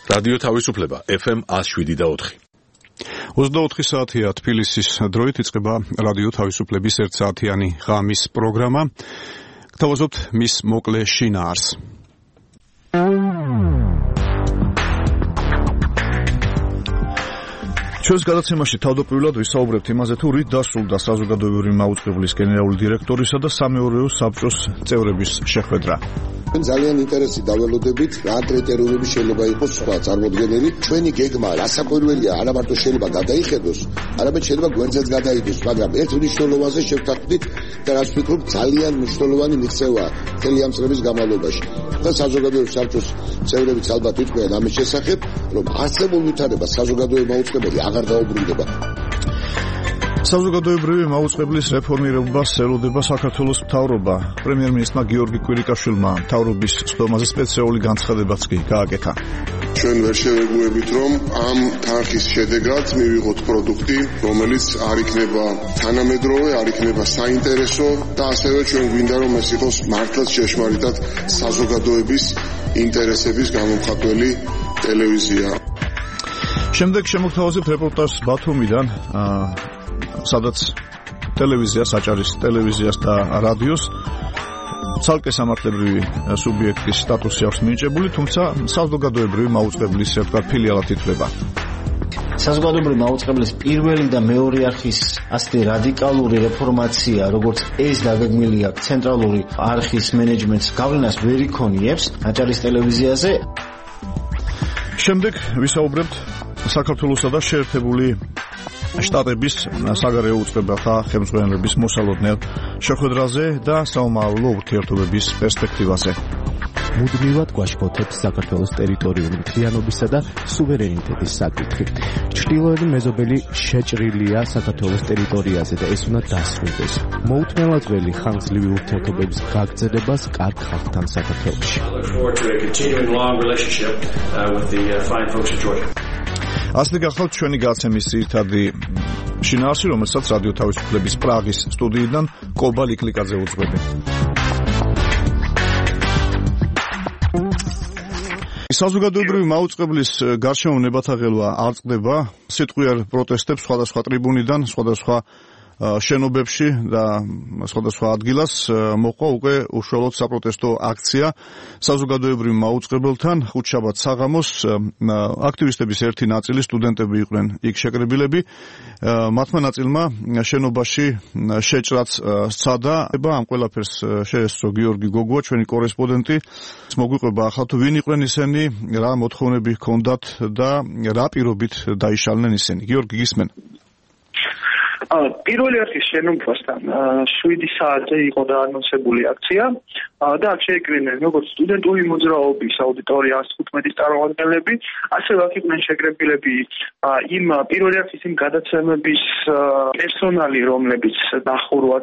რადიო თავისუფლება FM 107.4. 24 საათია თბილისის დროით იწყება რადიო თავისუფლების 1 საათიანი ღამის პროგრამა. გთავაზობთ მის მოკლე შინაარს. ჩვენს გადაცემაში თავდაპირველად ვისაუბრებთ იმაზე, თუ რით დასრულდა საზოგადოებრივი მაუწყებლის გენერალური დირექტორისა და სამეურვეო საბჭოს წევრების შეხვედრა. ძალიან ინტერესი დაველოდებით, რა კრიტერიუმები შეიძლება იყოს სხვა წარმოდგენილი. ჩვენი გეგმა რასაკვირველია, არა მარტო შეიძლება გადაიხედოს, არამედ შეიძლება გვერდზეც გადაიდოს, მაგრამ ერთ მნიშვნელოვანზე შევთანხმდით და რაც ვფიქრობ, ძალიან მნიშვნელოვანი მიღწევაა მთელი ამ წლების განმავლობაში. და საზოგადოებრივი საბჭოს წევრებიც ალბათ იტყვიან ამის შესახებ, რომ არსებულ ვითარებას საზოგადოებრივი მაუწყებელი აღარ დაუბრუნდება. საზოგადოებრივი მაუწყებლის რეფორმირებას ელოდება საქართველოს მთავრობა. პრემიერ-მინისტრმა გიორგი კვირიკაშვილმა მთავრობის სხდომაზე სპეციალური განცხადებაც კი გააკეთა. ჩვენ ვერ შევეგუებით, რომ ამ თანხის შედეგად მივიღოთ პროდუქტი, რომელიც არ იქნება თანამედროვე, არ იქნება საინტერესო და ასევე ჩვენ გვინდა, რომ ეს იყოს მართლაც ჭეშმარიტად საზოგადოების ინტერესების გამომხატველი ტელევიზია. შემდეგ შემოგთავაზებთ რეპორტაჟს ბათუმიდან, სადაც ტელევიზიას აჭარის ტელევიზიას და რადიოს ცალკე სამართლებრივი სუბიექტის სტატუსი აქვს მინიჭებული, თუმცა საზოგადოებრივი მაუწყებლის ერთ ფილიალად ითვლება. საზოგადოებრივი მაუწყებლის პირველი და მეორე არხის ასეთი რადიკალური რეფორმაცია, როგორც ეს დაგეგმილი აქვს ცენტრალური არხის მენეჯმენტს გავლენას ვერ იქონიებს აჭარის ტელევიზიაზე. შემდეგ ვისაუბრებთ საქართველოსა და შეერთებული შტატების საგარეო უწყებათა ხელმძღვანელების მოსალოდნელ შეხვედრაზე და საომავლო ურთიერთობების პერსპექტივაზე. მუდმივად გვაშფოთებს საქართველოს ტერიტორიული მთლიანობისა და სუვერენიტეტის საკითხი. ჩრდილოეთი მეზობელი შეჭრილია საქართველოს ტერიტორიაზე და ეს უნდა დასრულდეს. მოუთმენლად ველი ხანგრძლივი ურთიერთობების გაგრძელებას კარგ ხალხთან საქართველოში. ასეთი გახლავთ ჩვენი გადაცემის ძირითადი შინაარსი, რომელსაც რადიო თავისუფლების პრაღის სტუდიიდან კობა ლიკლიკაძე უძღვები. საზოგადოებრივი მაუწყებლის გარშემო ნებათაღელვა არ წყდება. სიტყვიერ პროტესტებს სხვადასხვა ტრიბუნიდან, სხვადასხვა შენობებში და სხვადასხვა ადგილას მოყვა უკვე უშუალოდ საპროტესტო აქცია საზოგადოებრივ მაუწყებელთან. ხუთშაბათ საღამოს აქტივისტების ერთი ნაწილი სტუდენტები იყვნენ იქ შეკრებილები. მათმა ნაწილმა შენობაში შეჭრაც სცადა. ამ ყველაფერს შეესწრო გიორგი გოგუა, ჩვენი კორესპონდენტი. მოგვიყვება ახლა თუ ვინ იყვნენ ისინი, რა მოთხოვნები ჰქონდათ და რა პირობით დაიშალნენ ისინი. გიორგი, გისმენ? პირველი არხის შენობასთან 7 საათზე იყო დაანონსებული აქცია და აქ შეიკრიბნენ როგორც სტუდენტური მოძრაობის აუდიტორია 115-ის წარმომადგენლები, ასევე აქ იყვნენ შეკრებილები იმ პირველი არხის იმ გადაცემების პერსონალი, რომლებიც დახურვაც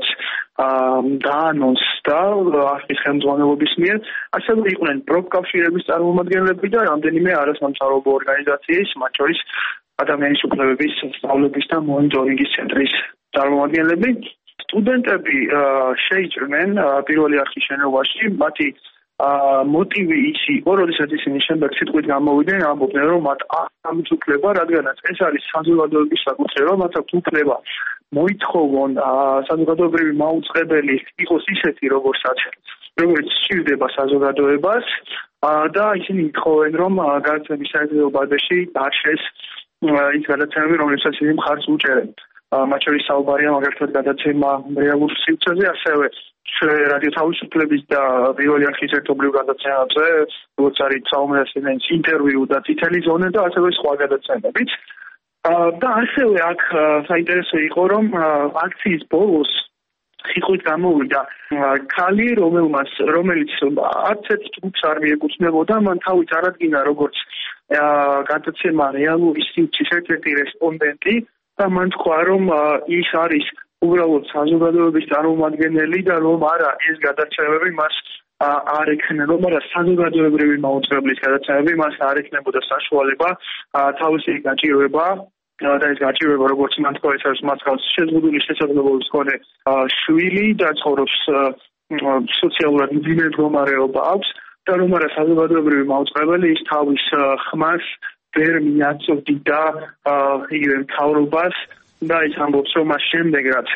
დაანონსდა არხის ხელმძღვანელობის მიერ, ასევე იყვნენ პროფკავშირების წარმომადგენლები და რამდენიმე არასამთავრობო ორგანიზაციის, მათ შორის ადამიანის უფლებების სწავლების და მონიტორინგის ცენტრის წარმომადგენლები. სტუდენტები შეიჭრნენ პირველი არხის შენობაში. მათი მოტივი ის იყო, როდესაც ისინი შემდეგ სიტყვით გამოვიდნენ, ამბობდნენ, რომ მათ აქვს უფლება, რადგანაც ეს არის საზოგადოების საკუთრება, მათ აქვს უფლება მოითხოვონ საზოგადოებრივი მაუწყებელი იყოს ისეთი, როგორც სჭირდება საზოგადოებას და ისინი ითხოვენ, რომ გადაცემის საერთო ბაზაში დარჩეს ის გადაცემები, რომლებსაც ისინი მხარს უჭერენ. მათ შორის საუბარია მაგალითად გადაცემა რეალურ სივრცეზე, ასევე რადიო თავისუფლების და პირველი არხის ერთობლივ გადაცემებზე, როგორც არის საომრასენის ინტერვიუ და წითელი ზონე და ასევე სხვა გადაცემებიც. და ასევე აქ საინტერესო იყო, რომ აქციის ბოლოს სიტყვით გამოვიდა ქალი, რომელიც არც ერთ ჯგუფს არ მიეკუთვნებოდა, მან თავი წარადგინა როგორც გადაცემა რეალური სივრცის ერთ-ერთი რესპონდენტი და მან თქვა, რომ ის არის უბრალოდ საზოგადოების წარმომადგენელი და რომ არა ეს გადაცემები მას არ ექნება, მაგრამ საზოგადოებრივი მაუწყებლის გადაცემები მას არ ექნებოდა საშუალება თავისი გაჭირვება და ეს გაჭირვება, როგორც მან თქვა, ეს არის მას გავს შეზღუდული შესაძლებლობის მქონე შვილი და ცხოვრობს სოციალურად მძიმე მდგომარეობა აქვს და რომ არა საზოგადოებრივი მაუწყებელი ის თავის ხმას ვერ მიაწოდიდა იგივე მთავრობას და ის ამბობს რომ მას შემდეგ რაც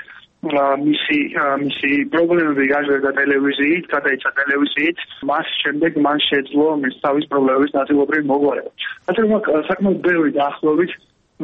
მისი პრობლემები გაჟღერდა ტელევიზიით, გადაიცა ტელევიზიით, მას შემდეგ მან შეძლო მის თავის პრობლემების ნაწილობრივ მოგვარება. ასე რომ საკმაოდ ბევრი დაახლოებით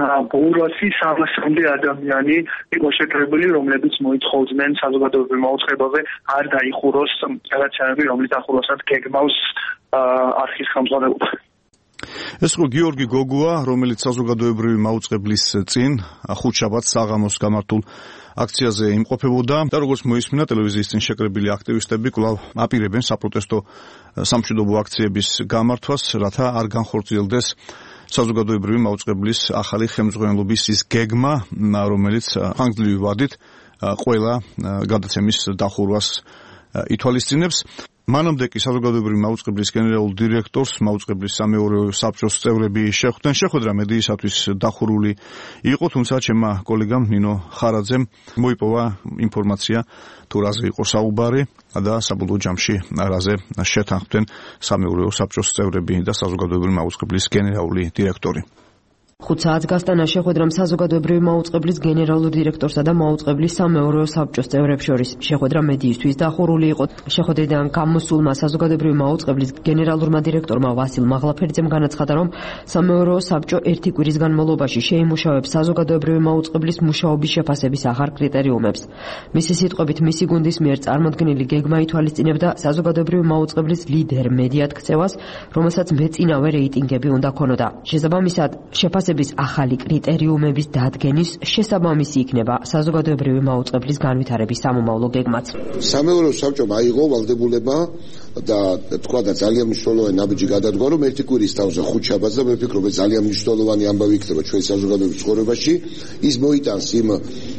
200-300 ადამიანი იყო შეკრებილი, რომლებიც მოითხოვდნენ საზოგადოებრივ მაუწყებელზე არ დაიხუროს გადაცემები, რომლის დახურვასაც გეგმავს არქის ხელმძღვანელობა. ეს იყო გიორგი გოგუა, რომელიც საზოგადოებრივი მაუწყებლის წინ ხუთშაბათს საღამოს გამართულ აქციაზე იმყოფებოდა და როგორც მოისმინა ტელევიზიის წინ შეკრებილი აქტივისტები კვლავ აპირებენ საპროტესტო სამშვიდობო აქციების გამართვას, რათა არ განხორციელდეს საზოგადოებრივი მაუწყებლის ახალი ხელმძღვანელობის ის გეგმა, რომელიც ხანგრძლივი ვადით ყველა გადაცემის დახურვას ითვალისწინებს. მანამდე კი საზოგადოებრივი მაუწყებლის გენერალურ დირექტორს მაუწყებლის სამეურვეო საბჭოს წევრები შეხვდნენ. შეხვედრა მედიისათვის დახურული იყო, თუმცა ჩემმა კოლეგამ ნინო ხარაძემ მოიპოვა ინფორმაცია თუ რაზე იყო საუბარი და საბოლოო ჯამში რაზე შეთანხმდნენ სამეურვეო საბჭოს წევრები და საზოგადოებრივი მაუწყებლის გენერალური დირექტორი. 5 საათს გასტანა შეხვედრამ საზოგადოებრივი მაუწყებლის გენერალურ დირექტორსა და მაუწყებლის სამეურვეო საბჭოს წევრებს შორის. შეხვედრა მედიისთვის დახურული იყო. შეხვედრიდან გამოსულმა საზოგადოებრივი მაუწყებლის გენერალურმა დირექტორმა ვასილ მაღლაფერიძემ განაცხადა, რომ სამეურვეო საბჭო ერთი კვირის განმავლობაში შეიმუშავებს საზოგადოებრივი მაუწყებლის მუშაობის შეფასების ახალ კრიტერიუმებს. მისი სიტყვებით, მისი გუნდის მიერ წარმოქმნილი გეგმა ითვალისწინებდა საზოგადოებრივი მაუწყებლის ლიდერ მედიად ქცევას, რომელსაც მეწინავე რეიტინგები უნდა ქონოდა. შესაბამისად, შეფასების ახალი კრიტერიუმების დადგენის შესაბამისი იქნება საზოგადოებრივი მაუწყებლის განვითარების სამომავლო გეგმაც. სამეურვეო საბჭომ აიღო ვალდებულება და თქვა და ძალიან მნიშვნელოვანი ნაბიჯი გადადგა, რომ ერთი კვირის თავზე ხუთშაბათს და მე ვფიქრობ, ძალიან მნიშვნელოვანი ამბავი იქნება ჩვენ საზოგადოების ცხოვრებაში, ის მოიტანს იმ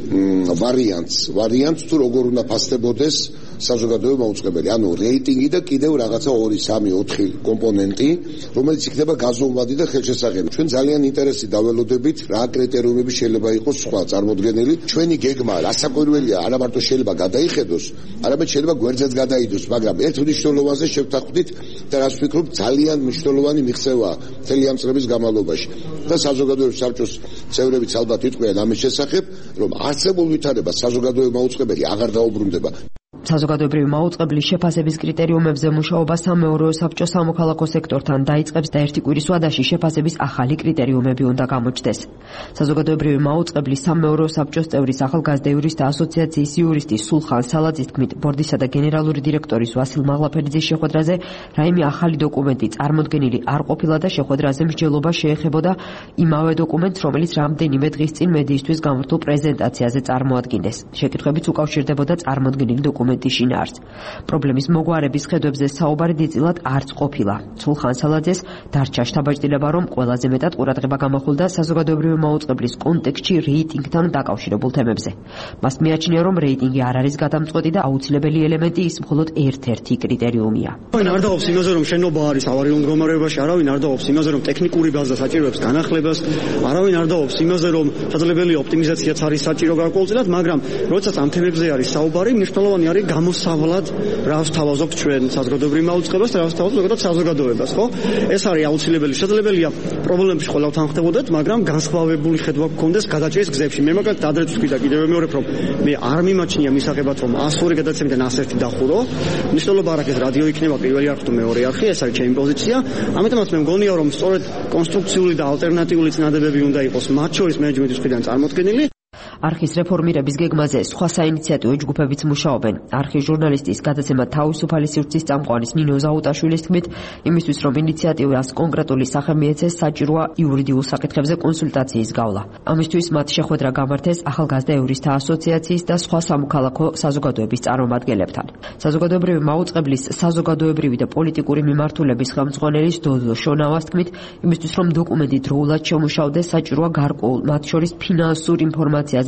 ვარიანტს თუ როგორ უნდა ფასდებოდეს საზოგადოებრივი მაუწყებელი, ანუ რეიტინგი და კიდევ რაღაცა 2-3-4 კომპონენტი, რომელიც იქნება გაზომვადი და ხელშესახები. ჩვენ ძალიან ინტერესი დაველოდებით, რა კრიტერიუმები შეიძლება იყოს სხვა წარმოდგენილი. ჩვენი გეგმა რასაკვირველია, არა მარტო შეიძლება გადაიხედოს, არამედ შეიძლება გვერდზეც გადაიდოს, მაგრამ ერთ მნიშვნელოვანზე შევთანხმდით და რას ვფიქრობ, ძალიან მნიშვნელოვანი მიღწევაა მთელი ამ წლების განმავლობაში. და საზოგადოებრივი საბჭოს წევრებიც ალბათ იტყვიან ამის შესახებ, რომ არსებულ ვითარებას საზოგადოებრივი მაუწყებელი აღარ დაუბრუნდება. საზოგადოებრივი მაუწყებლის შეფასების კრიტერიუმებზე მუშაობა სამეურვეო საბჭო სამოქალაქო სექტორთან დაიწყებს და ერთი კვირის ვადაში შეფასების ახალი კრიტერიუმები უნდა გამოჩნდეს. საზოგადოებრივი მაუწყებლის სამეურვეო საბჭოს წევრის ახალგაზრდა იურისტთა ასოციაციის იურისტი სულხან სალაძის თქმით, ბორდისა და გენერალური დირექტორის ვასილ მაღლაფერიძის შეხვედრაზე რაიმე ახალი დოკუმენტი წარმოდგენილი არ ყოფილა და შეხვედრაზე მსჯელობა შეეხებოდა იმავე დოკუმენტს, რომელიც რამდენიმე დღის წინ მედიისთვის გამართულ პრეზენტაციაზე წარმოადგინდეს. შეკითხვებიც უკავშირდებოდა წარმოდგენილი დოკუმენტის შინაარსს. პრობლემის მოგვარების ხედვებზე საუბარი დიდწილად არც ყოფილა. სულხან სალაძეს დარჩა შთაბეჭდილება, რომ ყველაზე მეტად ყურადღება გამახვილდა საზოგადოებრივი მაუწყებლის კონტექსტში რეიტინგთან დაკავშირებულ თემებზე. მას მიაჩნია, რომ რეიტინგი არ არის გადამწყვეტი და აუცილებელი ელემენტი, ის მხოლოდ ერთ-ერთი კრიტერიუმია. არავინ არ დაობს იმაზე, რომ შენობა არის ავარიულ მდგომარეობაში, არავინ არ დაობს იმაზე, რომ ტექნიკური ბაზა საჭიროებს განახლებას, არავინ არ დაობს იმაზე, რომ შესაძლებელია ოპტიმიზაციაც არის საჭირო გარკვეულწილად, მაგრამ როდესაც ამ თემებზე არის საუბარი, მნიშვნელოვანი არის გამოსავლად რას თავაზობთ ჩვენ საზოგადოებრივ მაუწყებას და რას თავაზობთ ზოგადად საზოგადოებას, ხო? ეს არის აუცილებელი. შესაძლებელია პრობლემებში ყველა თანხმდებოდეთ, მაგრამ განსხვავებული ხედვა გქონდეს გადაჭრის გზებში. მე მაგალითად ადრეც ვთქვი და კიდევ მეორებ, რომ მე არ მიმაჩნია მისაღებად, რომ 102 გადაცემიდან 101 დახურო. მნიშვნელობა არ აქვს რადიო იქნება პირველი არხი თუ მეორე არხი, ეს არის ჩემი პოზიცია. ამიტომაც მე მგონია, რომ სწორედ კონსტრუქციული და ალტერნატიული წინადებები უნდა იყოს მათ შორის მენეჯმენტის მხრიდან წარმოქმნილი. არხის რეფორმირების გეგმაზე სხვა საინიციატივო ჯგუფებიც მუშაობენ. არხის ჟურნალისტის გადაცემა თავისუფალი სივრცის წამყვანის ნინო ზაუტაშვილის თქმით, იმისთვის რომ ინიციატივას კონკრეტული სახე მიეცეს, საჭიროა იურიდიულ საკითხებზე კონსულტაციის გავლა. ამისთვის მათ შეხვედრა გამართეს ახალგაზრდა იურისტთა ასოციაციის და სხვა სამოქალაქო საზოგადოების წარმომადგენლებთან. საზოგადოებრივი მაუწყებლის საზოგადოებრივი და პოლიტიკური მიმართულების ხელმძღვანელის დოდო შონავას თქმით, იმისთვის რომ დოკუმენტი დროულად შემუშავდეს, საჭიროა გარკვეულ მათ შორის ფინანსურ ინფორმაციაზე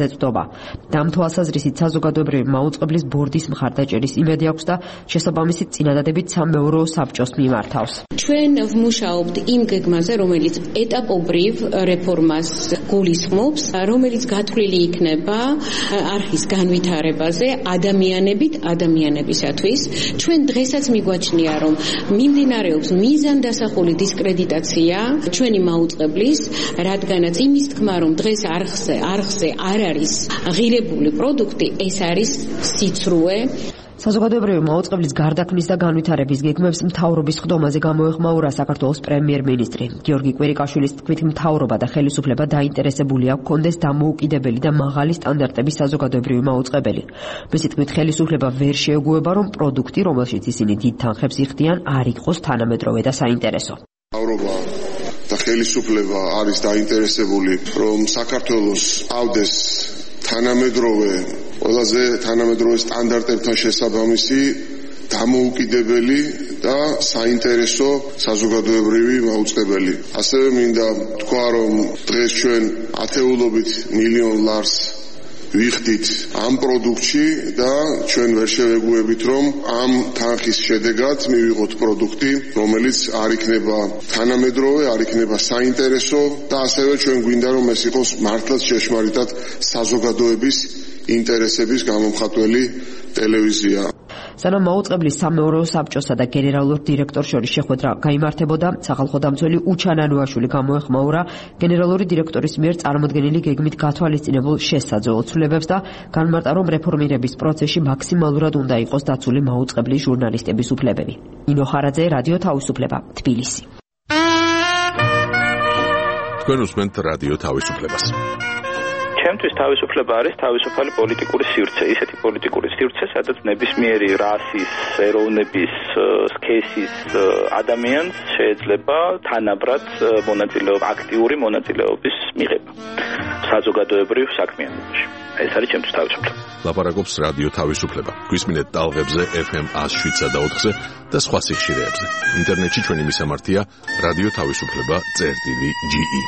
ფაზაზე წვდობა. ამ თვალსაზრისით საზოგადოებრივი მაუწყებლის ბორდის მხარდაჭერის იმედი აქვს და შესაბამისით წინადადებით სამეურვეო საბჭოს მიმართავს. ჩვენ ვმუშაობთ იმ გეგმაზე, რომელიც ეტაპობრივ რეფორმას გულისხმობს, რომელიც გათვლილი იქნება არხის განვითარებაზე ადამიანებისათვის. ჩვენ დღესაც მიგვაჩნია, რომ მიმდინარეობს მიზანდასახული დისკრედიტაცია ჩვენი მაუწყებლის, რადგანაც იმის თქმა, რომ დღეს არხზე არ არის ღირებული პროდუქტი, ეს არის სიცრუე. საზოგადოებრივი მაუწყებლის გარდაქმნის და განვითარების გეგმებს მთავრობის ხდომაზე გამოეხმაურა საქართველოს პრემიერ-მინისტრი. გიორგი კვირიკაშვილის თქმით, მთავრობა და ხელისუფლება დაინტერესებულია გქონდეს დამოუკიდებელი და მაღალი სტანდარტების საზოგადოებრივი მაუწყებელი. მისი თქმით, ხელისუფლება ვერ შეეგუება, რომ პროდუქტი, რომელშიც ისინი დიდ თანხებს იხდიან, არ იყოს თანამედროვე და საინტერესო. მთავრობა და ხელისუფლება არის დაინტერესებული, რომ საქართველოს ავდეს ყველაზე თანამედროვე სტანდარტებთან შესაბამისი დამოუკიდებელი და საინტერესო საზოგადოებრივი მაუწყებელი. ასევე მინდა თქვა, რომ დღეს ჩვენ ათეულობით მილიონ ლარს ვიხდით ამ პროდუქტში და ჩვენ ვერ შევეგუებით, რომ ამ თანხის შედეგად მივიღოთ პროდუქტი, რომელიც არ იქნება თანამედროვე, არ იქნება საინტერესო და ასევე ჩვენ გვინდა, რომ ეს იყოს მართლაც ჭეშმარიტად საზოგადოების ინტერესების გამომხატველი ტელევიზია. სანამ მაუწყებლის სამეურვეო საბჭოსა და გენერალურ დირექტორს შორის შეხვედრა გაიმართებოდა, სახალხო დამცველი უჩანანუაშვილი გამოეხმაურა გენერალური დირექტორის მიერ წარმოდგენილი გეგმით გათვალისწინებულ შესაძლო ცვლილებებს და განმარტა, რომ რეფორმირების პროცესში მაქსიმალურად უნდა იყოს დაცული მაუწყებლის ჟურნალისტების უფლებები. ნინო ხარაძე, რადიო თავისუფლება, თბილისი. თქვენ უსმენთ რადიო თავისუფლებას. ჩემთვის თავისუფლება არის თავისუფალი პოლიტიკური სივრცე, ისეთი პოლიტიკური სივრცე, სადაც ნებისმიერი რასის, ეროვნების, სქესის ადამიანს შეიძლება თანაბრად აქტიური მონაწილეობის მიღება საზოგადოებრივ საქმიანობაში. ეს არის ჩემთვის თავისუფლება. ლაპარაკობს რადიო თავისუფლება. გვისმინეთ ტალღებზე FM 107.4-ზე და სხვა სიხშირეებზე. ინტერნეტში ჩვენი მისამართია რადიო თავისუფლება.ge.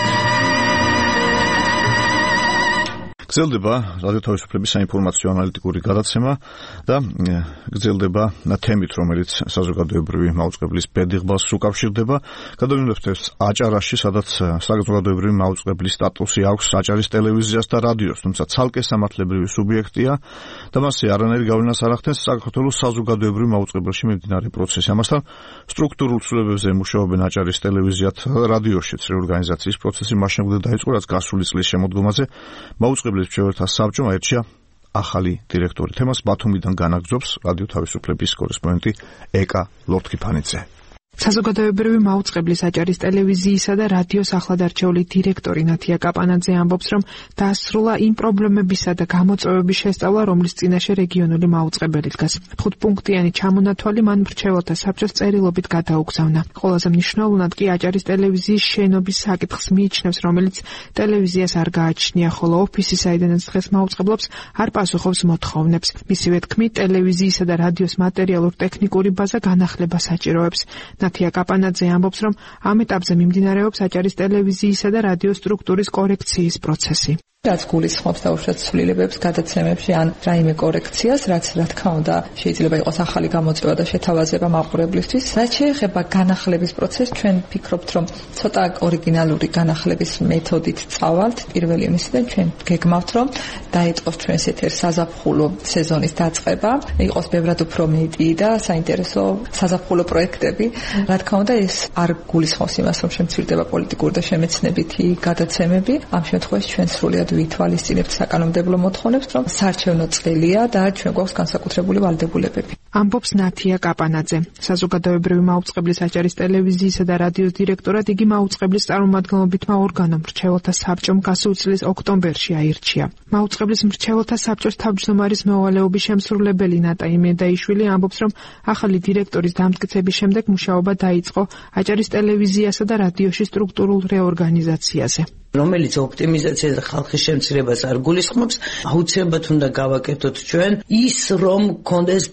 გრძელდება რადიო თავისუფლების საინფორმაციო ანალიტიკური გადაცემა და გრძელდება თემით, რომელიც საზოგადოებრივი მაუწყებლის ბედიღბას უკავშირდება. გადავინებთ ეს აჭარაში, სადაც საზოგადოებრივი მაუწყებლის სტატუსი აქვს აჭარის ტელევიზიას და რადიოს, თუმცა ცალკე სამართლებრივი სუბიექტია და მასზე არანაირი გავლენას არ ახდენს საქართველოს საზოგადოებრივ მაუწყებელში მიმდინარე პროცესი. ამასთან სტრუქტურულ ცვლილებებზე მუშაობენ აჭარის ტელევიზიათ რადიოშიც. რეორგანიზაციის პროცესი მაშინ დაიწყო, რაც გასული წლის შემოდგომაზე მაუწყებლის მრჩეველთა საბჭომ აირჩია ახალი დირექტორი. თემას ბათუმიდან განაგრძობს რადიო თავისუფლების კორესპონდენტი ეკა ლორთქიფანიძე. საზოგადოებრივი მაუწყებლის აჭარის ტელევიზიისა და რადიოს ახლადარჩეული დირექტორი ნათია კაპანაძე ამბობს, რომ დაასრულა იმ პრობლემებისა და გამოწვევების შესწავლა, რომლის წინაშე რეგიონული მაუწყებელი დგას. 5-პუნქტიანი ჩამონათვალი მან მრჩეველთა საბჭოს წერილობით გადაუგზავნა. ყველაზე მნიშვნელოვნად კი აჭარის ტელევიზიის შენობის საკითხს მიიჩნევს, რომელიც ტელევიზიას არ გააჩნია, ხოლო ოფისი, საიდანაც დღეს მაუწყებლობს, არ პასუხობს მოთხოვნებს. მისივე თქმით, ტელევიზიისა და რადიოს მატერიალურ-ტექნიკური ბაზა განახლებას საჭიროებს. ნათია კაპანაძე ამბობს, რომ ამ ეტაპზე მიმდინარეობს აჭარის ტელევიზიისა და რადიოს სტრუქტურის კორექციის პროცესი. რაც გულისხმობს დაუშვათ ცვლილებებს გადაცემებში ან რაიმე კორექციას, რაც რა თქმა უნდა შეიძლება იყოს ახალი გამოწვევა და შეთავაზება მაყურებლისთვის. რაც შეეხება განახლების პროცესს, ჩვენ ვფიქრობთ, რომ ცოტა ორიგინალური განახლების მეთოდით წავალთ. პირველი იმისიდან ჩვენ გეგმავთ, რომ დაიწყოს ჩვენს ეთერს საზაფხულო სეზონის დაწყება, იყოს ბევრად უფრო მეტი და საინტერესო საზაფხულო პროექტები. რა თქმა უნდა, ეს არ გულისხმობს იმას, რომ შემცირდება პოლიტიკური და შემეცნებითი გადაცემები. ამ შემთხვევაში ჩვენ სრულად ვითვალისწინებთ საკანონმდებლო მოთხოვნებს, რომ საარჩევნო წელია და ჩვენ გვაქვს განსაკუთრებული ვალდებულებები. ამბობს ნათია კაპანაძე. საზოგადოებრივი მაუწყებლის აჭარის ტელევიზიისა და რადიოს დირექტორად იგი მაუწყებლის წარმომადგენლობითმა ორგანომ მრჩეველთა საბჭომ გასულ წლის ოქტომბერში აირჩია. მაუწყებლის მრჩეველთა საბჭოს თავმჯდომარის მოვალეობის შემსრულებელი ნატა იმედაიშვილი ამბობს, რომ ახალი დირექტორის დამტკიცების შემდეგ მუშაობა დაიწყო აჭარის ტელევიზიასა და რადიოში სტრუქტურულ რეორგანიზაციაზე. რომელიც ოპტიმიზაციას და ხალხის შემცირებას არ გულისხმობს, აუცილებლად უნდა გავაკეთოთ ჩვენ ის, რომ გქონდეს გეგმა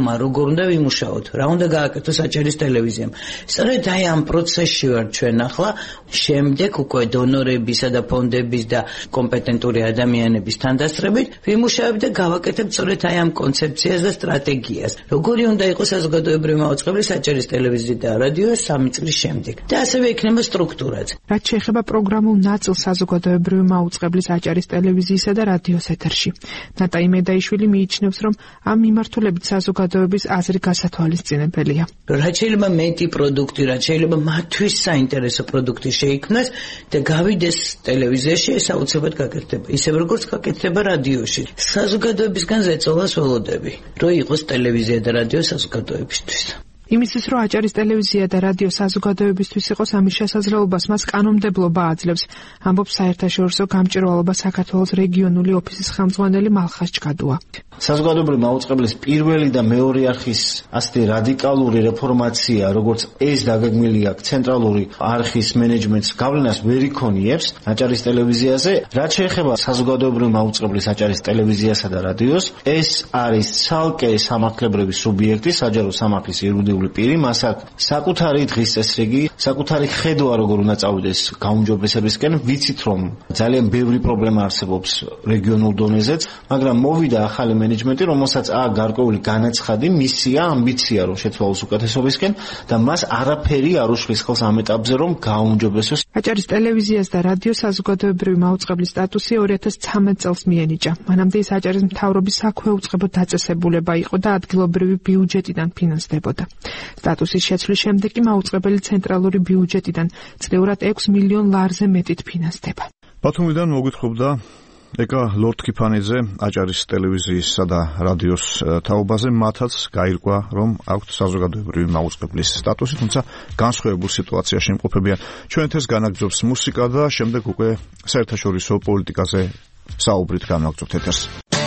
პროგრამა როგორ უნდა ვიმუშაოთ, რა უნდა გააკეთოს საჭირის ტელევიზიამ. სწორედ აი ამ პროცესში ვარ ჩვენ ახლა, შემდეგ უკვე დონორებისა და ფონდების და კომპეტენტური ადამიანების თანდასწრებით ვიმუშავებ და გავაკეთებ სწორედ აი ამ კონცეფციას და სტრატეგიას. როგორი უნდა იყოს საზოგადოებრივი მაუწყებლის საჭირის ტელევიზია და რადიო 3 წლის შემდეგ. და ასევე იქნება სტრუქტურაც. რაც შეეხება პროგრამულ ნაწილს საზოგადოებრივი მაუწყებლის საჭირის ტელევიზიისა და რადიოს ეთერში. ნატა იმედაიშვილი მიიჩნევს, რომ ამ მიმართულებით საზოგადოების აზრი გასათვალისწინებელია. რაც შეიძლება მეტი პროდუქტი, რაც შეიძლება მათთვის საინტერესო პროდუქტი შეიქმნას და გავიდეს ტელევიზიაში, ეს აუცილებლად გაკეთდება. ისევ როგორც გაკეთდება რადიოში. საზოგადოებისგან ზეწოლას ველოდები, რომ იყოს ტელევიზია და რადიო საზოგადოებისთვის. იმისთვის, რომ აჭარის ტელევიზია და რადიო საზოგადოებისთვის იყოს ამის შესაძლებლობას, მას კანონმდებლობა აძლევს, ამბობს საერთაშორისო გამჭირვალობა საქართველოს რეგიონული ოფისის ხელმძღვანელი მალხაზ ჭგადუა. საზოგადოებრივი მაუწყებლის პირველი და მეორე არხის ასეთი რადიკალური რეფორმაცია, როგორც ეს დაგეგმილი აქვს ცენტრალური არხის მენეჯმენტს გავლენას ვერ იქონიებს აჭარის ტელევიზიაზე, რაც შეეხება საზოგადოებრივი მაუწყებლის აჭარის ტელევიზიასა და რადიოს, ეს არის ცალკე სამართლებრივი სუბიექტი, საჯარო სამართლის იურიდიული პირი, მას აქვს საკუთარი დღის წესრიგი, საკუთარი ხედვა როგორ უნდა წავიდეს გაუმჯობესებისკენ. ვიცით რომ ძალიან ბევრი პრობლემა არსებობს რეგიონულ დონეზეც, მაგრამ მოვიდა ახალი მენეჯმენტი, რომელსაც აქვს გარკვეული განაცხადი, მისია, ამბიცია რომ შეცვალოს უკეთესობისკენ და მას არაფერი არ უშლის ხელს ამ ეტაპზე რომ გაუმჯობესოს. აჭარის ტელევიზიას და რადიო საზოგადოებრივი მაუწყებლის სტატუსი 2013 წელს მიენიჭა. მანამდე ის აჭარის მთავრობის საქვეუწყებო დაწესებულება იყო და ადგილობრივი ბიუჯეტიდან ფინანსდებოდა. სტატუსის შეცვლის შემდეგ კი მაუწყებელი ცენტრალური ბიუჯეტიდან წლიურად 6 მილიონ ლარზე მეტით ფინანსდება. ბათუმიდან მოგვითხრობდა ეკა ლორდ-კიფანიძე აჭარის ტელევიზიისა და რადიოს თაობაზე, მათაც გაირკვა, რომ აქვთ საზოგადოებრივი მაუწყებლის სტატუსი, თუმცა განსხვავებულ სიტუაციაში იმყოფებიან. ჩვენ ეთერს განაგრძობს მუსიკა და შემდეგ უკვე საერთაშორისო პოლიტიკაზე საუბრით განაგრძობთ ეთერს.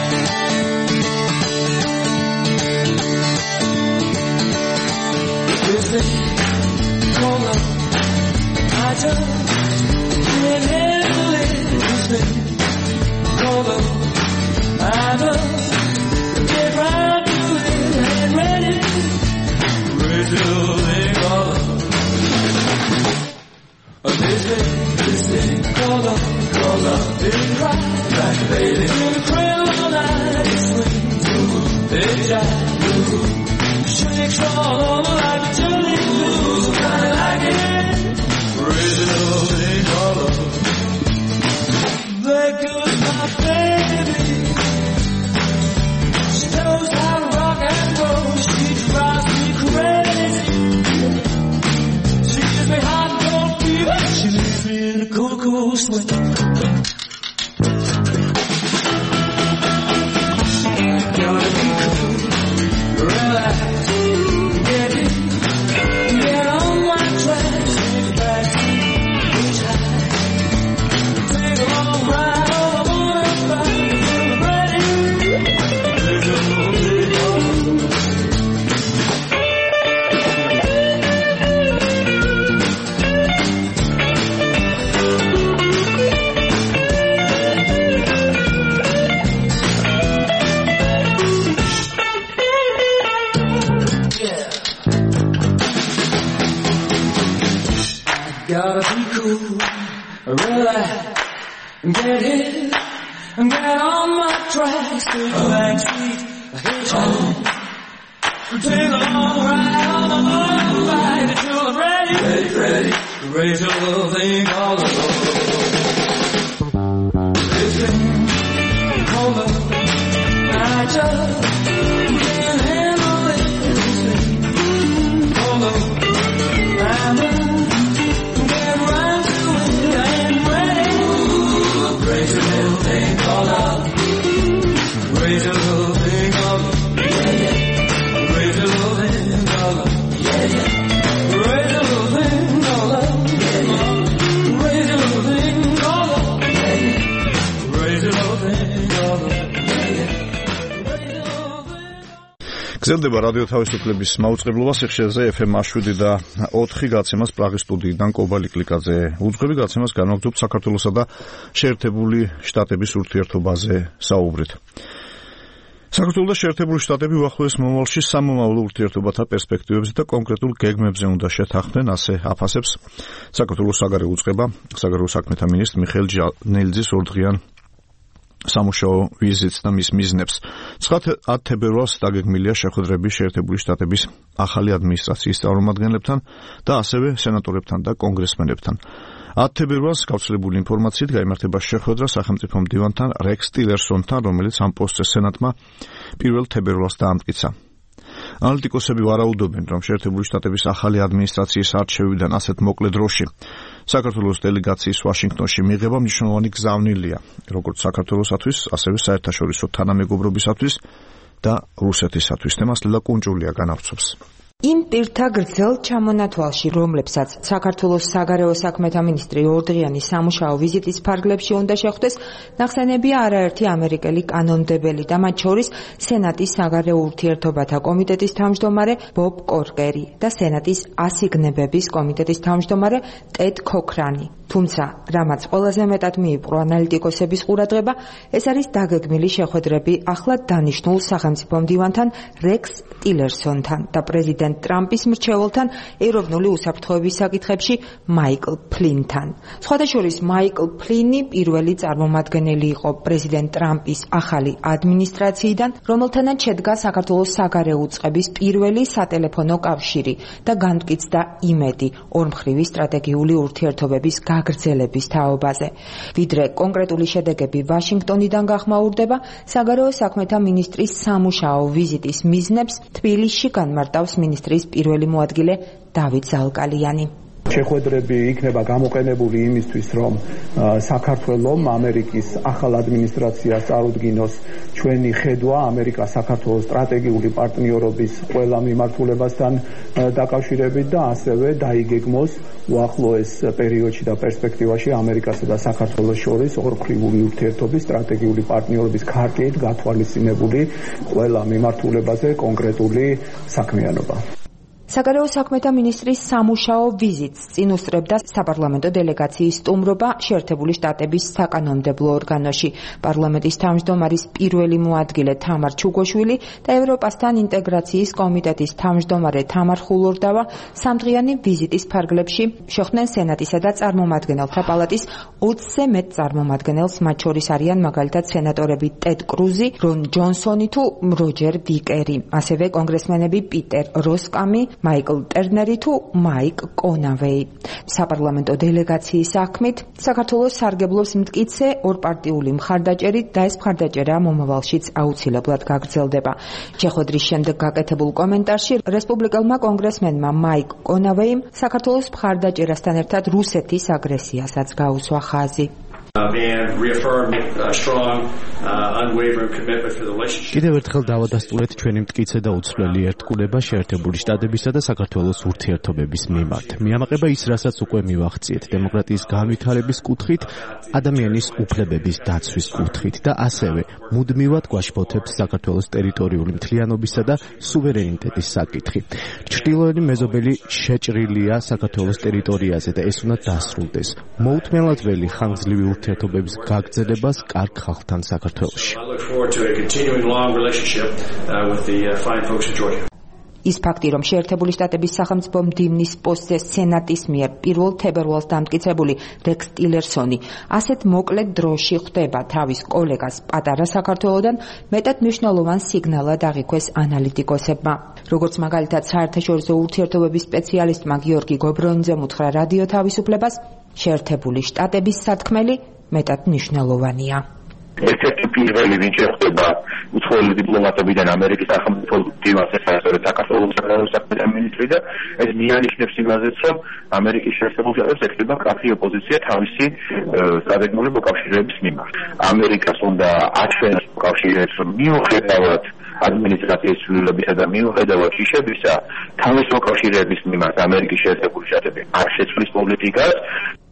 გრძელდება რადიო თავისუფლების მაუწყებლობა სიხშირეზე FM 7 და 4 გაცემას პრაღის სტუდიიდან კობალი კლიკაძე უძღვები გაცემას განაგრძობთ საქართველოსა და შეერთებული შტატების ურთიერთობაზე საუბრით. საქართველოს და შეერთებული შტატები უახლოეს მომავალში სამომავლო ურთიერთობათა პერსპექტივებზე და კონკრეტულ გეგმებზე უნდა შეთანხმდნენ, ასე აფასებს საქართველოს საგარეო უწყება, საგარეო საქმეთა მინისტრ მიხეილ ჟანელიძის ორდღიან სამუშაო ვიზიტს და მის მიზნებს. 9 თებერვალს დაგეგმილია შეხვედრები შეერთებული შტატების ახალი ადმინისტრაციის წარმომადგენლებთან და ასევე სენატორებთან და კონგრესმენებთან. 10 თებერვალს გავრცელებული ინფორმაციით გაიმართება შეხვედრა სახელმწიფო მდივანთან რექს ტილერსონთან, რომელიც ამ პოსტზე სენატმა 1 თებერვალს დაამტკიცა. ანალიტიკოსები ვარაუდობენ, რომ შეერთებული შტატების ახალი ადმინისტრაციის არჩევიდან ასეთ მოკლე დროში საქართველოს დელეგაციის ვაშინგტონში მიღება მნიშვნელოვანი გზავნილია, როგორც საქართველოსათვის, ასევე საერთაშორისო თანამეგობრობისათვის და რუსეთისათვის. თემას ლელა კუნჭულია განავრცობს. იმ პირთა გრძელ ჩამონათვალში, რომლებსაც საქართველოს საგარეო საქმეთა მინისტრი ორდღიანი სამუშაო ვიზიტის ფარგლებში უნდა შეხვდეს, ნახსენებია არაერთი ამერიკელი კანონმდებელი და მათ შორის სენატის საგარეო ურთიერთობათა კომიტეტის თავმჯდომარე ბობ კორკერი და სენატის ასიგნებების კომიტეტის თავმჯდომარე ტედ ქოქრანი. თუმცა, რამაც ყველაზე მეტად მიიპყრო ანალიტიკოსების ყურადღება, ეს არის დაგეგმილი შეხვედრები ახლად დანიშნულ სახელმწიფო მდივანთან რექს ტილერსონთან და პრეზიდენტ ტრამპის მრჩეველთან ეროვნული უსაფრთხოების საკითხებში მაიკლ ფლინთან. სხვადასხვა მაიკლ ფლინი პირველი წარმომადგენელი იყო პრეზიდენტ ტრამპის ახალი ადმინისტრაციიდან, რომელთანაც შედგა საქართველოს საგარეო უწყების პირველი სატელეფონო კავშირი და განმტკიცდა იმედი ორმხრივი სტრატეგიული ურთიერთობების გაგრძელების თაობაზე. ვიდრე კონკრეტული შედეგები ვაშინგტონიდან გახმაურდება, საგარეო საქმეთა მინისტრის სამუშაო ვიზიტის მიზნებს თბილისში განმარტავს მინისტრის პირველი მოადგილე დავით ზალკალიანი. შეხვედრები იქნება გამოყენებული იმისთვის, რომ საქართველოს ამერიკის ახალ ადმინისტრაციას წარუდგინოს ჩვენი ხედვა ამერიკა-საქართველოს სტრატეგიული პარტნიორობის ყველა მიმართულებასთან დაკავშირებით და ასევე დაიგეგმოს უახლოეს პერიოდში და პერსპექტივაში ამერიკასა და საქართველოს შორის ორმხრივი ურთიერთობის სტრატეგიული პარტნიორობის ქარტით გათვალისწინებული ყველა მიმართულებაზე კონკრეტული საქმიანობა. საგარეო საქმეთა მინისტრის სამუშაო ვიზიტს წინ უსწრებდა საპარლამენტო დელეგაციის სტუმრობა შეერთებული შტატების საკანონმდებლო ორგანოში. პარლამენტის თავმჯდომარის პირველი მოადგილე თამარ ჩუგოშვილი და ევროპასთან ინტეგრაციის კომიტეტის თავმჯდომარე თამარ ხულორდავა სამდღიანი ვიზიტის ფარგლებში შეხვდნენ სენატისა და წარმომადგენელთა პალატის 20-ზე მეტ წარმომადგენელს, მათ შორის არიან მაგალითად სენატორები ტედ კრუზი, რონ ჯონსონი თუ როჯერ ვიკერი, ასევე კონგრესმენები პიტერ როსკამი, მაიკლ ტერნერი თუ მაიკ კონავეი. საპარლამენტო დელეგაციის საქმით საქართველოს სარგებლობს მტკიცე ორპარტიული მხარდაჭერით და ეს მხარდაჭერა მომავალშიც აუცილებლად გაგრძელდება. შეხვედრის შემდეგ გაკეთებულ კომენტარში რესპუბლიკელმა კონგრესმენმა მაიკ კონავეიმ საქართველოს მხარდაჭერასთან ერთად რუსეთის აგრესიასაც გაუსვა ხაზი. კიდევ ერთხელ დავადასტურეთ ჩვენი მტკიცე და უცვლელი ერთგულება შეერთებული შტატებისა და საქართველოს ურთიერთობების მიმართ. მიამაყება ის, რასაც უკვე მივახციეთ დემოკრატიის განვითარების კუთხით, ადამიანის უფლებების დაცვის კუთხით და ასევე მუდმივად გვაშფოთებს საქართველოს ტერიტორიული მთლიანობისა და სუვერენიტეტის საკითხი. ჩრდილოეთი მეზობელი შეჭრილია საქართველოს ტერიტორიაზე და ეს უნდა დასრულდეს. მოუთმენლადველი ხანგრძლივი ურთიერთობების გაგრძელებას კარგ ხალხთან საქართველოში. ის ფაქტი, რომ შეერთებული შტატების სახელმწიფო მდივნის პოსტზე სენატის მიერ 1 თებერვალს დამტკიცებული რექს ტილერსონი ასეთ მოკლე დროში ხვდება თავის კოლეგას პატარა საქართველოდან, მეტად მნიშვნელოვან სიგნალად აღიქვეს ანალიტიკოსებმა. როგორც მაგალითად საერთაშორისო ურთიერთობების სპეციალისტმა გიორგი გობრონიძემ უთხრა რადიო თავისუფლებას, შეერთებული შტატების სათქმელი მეტად მნიშვნელოვანია. ერთ-ერთი პირველი ვინც ხვდება უცხოელი დიპლომატებიდან ამერიკის სახელმწიფო დივანს, ეს არის საქართველოს საგარეო საქმეთა მინისტრი და ეს მიანიშნებს იმაზეც, რომ ამერიკის შეერთებულ შტატებს ეკრიბა კაფე ოპოზიცია თავისი სტრატეგიული მოკავშირეების მიმართ. ამერიკას უნდა აჩვენოს მოკავშირეებს, რომ მიუხედავად ადმინისტრაციის ცვლილებისა და მიუხედავად შიშებისა, თავის მოკავშირეების მიმართ ამერიკის შეერთებული შტატები არ შეცვლის პოლიტიკას.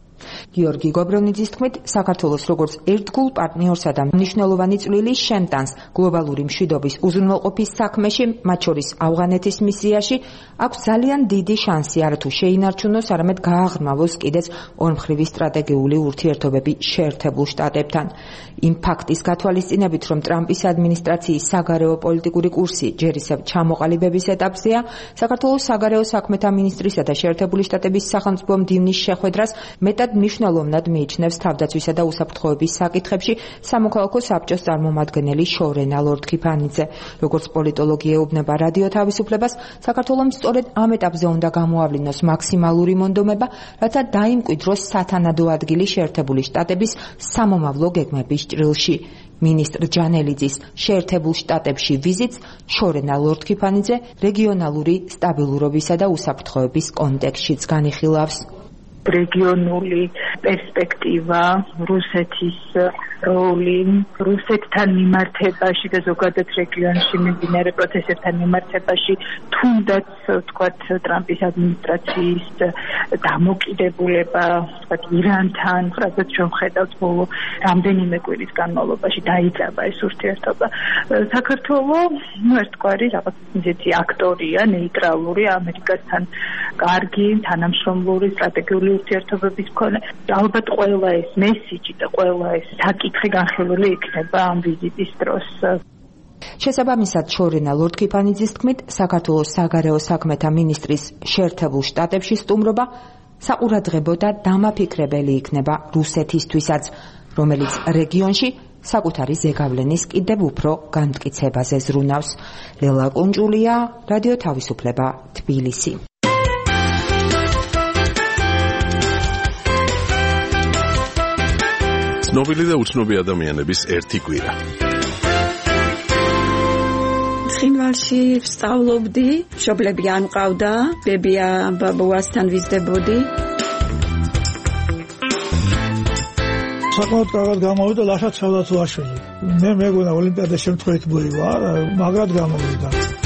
გიორგი გობრონიძის თქმით, საქართველოს როგორც ერთგულ პარტნიორსა და მნიშვნელოვანი წვლილი შემტანს გლობალური მშვიდობის უზრუნველყოფის საქმეში, მათ შორის ავღანეთის მისიაში, აქვს ძალიან დიდი შანსი არათუ შეინარჩუნოს, არამედ გააღრმავოს კიდეც ორმხრივი სტრატეგიული ურთიერთობები შეერთებულ შტატებთან. იმ ფაქტის გათვალისწინებით, რომ ტრამპის ადმინისტრაციის საგარეო პოლიტიკური კურსი ჯერ ისევ ჩამოყალიბების ეტაპზეა, საქართველოს საგარეო საქმეთა მინისტრისა და შეერთებული შტატების სახელმწიფო მდივნის შეხვედრას მეტად მნიშვნელოვნად მიიჩნევს თავდაცვისა და უსაფრთხოების საკითხებში სამოქალაქო საბჭოს წარმომადგენელი შორენა ლორდ-ქიფანიძე. როგორც პოლიტოლოგი ეუბნება რადიო თავისუფლებას, საქართველოს სწორედ ამ ეტაპზე უნდა გამოავლინოს მაქსიმალური მონდომება, რათა დაიმკვიდროს სათანადო ადგილი შეერთებული შტატების სამომავლო გეგმების ჭრილში. მინისტრ ჯანელიძის შეერთებულ შტატებში ვიზიტს შორენა ლორდ-ქიფანიძე რეგიონალური სტაბილურობისა და უსაფრთხოების კონტექსტშიც განიხილავს. რეგიონული პერსპექტივა, რუსეთის როლი, რუსეთთან მიმართებაში და ზოგადად რეგიონში მიმდინარე პროცესებთან მიმართებაში, თუნდაც ვთქვათ ტრამპის ადმინისტრაციის დამოკიდებულება, ვთქვათ ირანთან, რასაც ჩვენ ხედავთ ბოლო რამდენიმე კვირის განმავლობაში დაიწყება ეს ურთიერთობა. საქართველოს ერთგვარი რაღაც ისეთი აქტორია, ნეიტრალური, ამერიკასთან კარგი, თანამშრომლური სტრატეგიული ურთიერთობების მქონე. ალბათ ყველა ეს მესიჯი და ყველა ეს საკითხი განხილული იქნება ამ ვიზიტის დროს. შესაბამისად, შორენა ლორდ-ქიფანიძის თქმით, საქართველოს საგარეო საქმეთა მინისტრის შეერთებულ შტატებში სტუმრობა საყურადღებო და დამაფიქრებელი იქნება რუსეთისთვისაც, რომელიც რეგიონში საკუთარი ზეგავლენის კიდევ უფრო განმტკიცებაზე ზრუნავს. ლელა კუნჭულია, რადიო თავისუფლება, თბილისი. ცნობილი და უცნობი ადამიანების ერთი კვირა. ცხინვალში ვსწავლობდი, მშობლები არ მყავდა, ბებია ბაბუასთან ვიზრდებოდი. საკმაოდ კარგად გამოვიდა ლაშა ცელათუაშვილი. მე მეგონა ოლიმპიადის შემთხვევით მოივა, მაგრად გამოვიდა.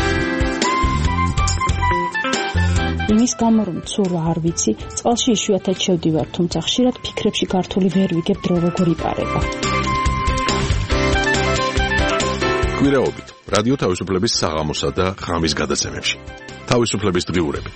იმის გამო რომ ცურვა არ ვიცი, წყალში იშვიათად შევდივარ, თუმცა ხშირად ფიქრებში გართული ვერ ვიგებ დრო როგორ იპარება. კვირაობით რადიო თავისუფლების საღამოსა და ღამის გადაცემებში. თავისუფლების დღიურები.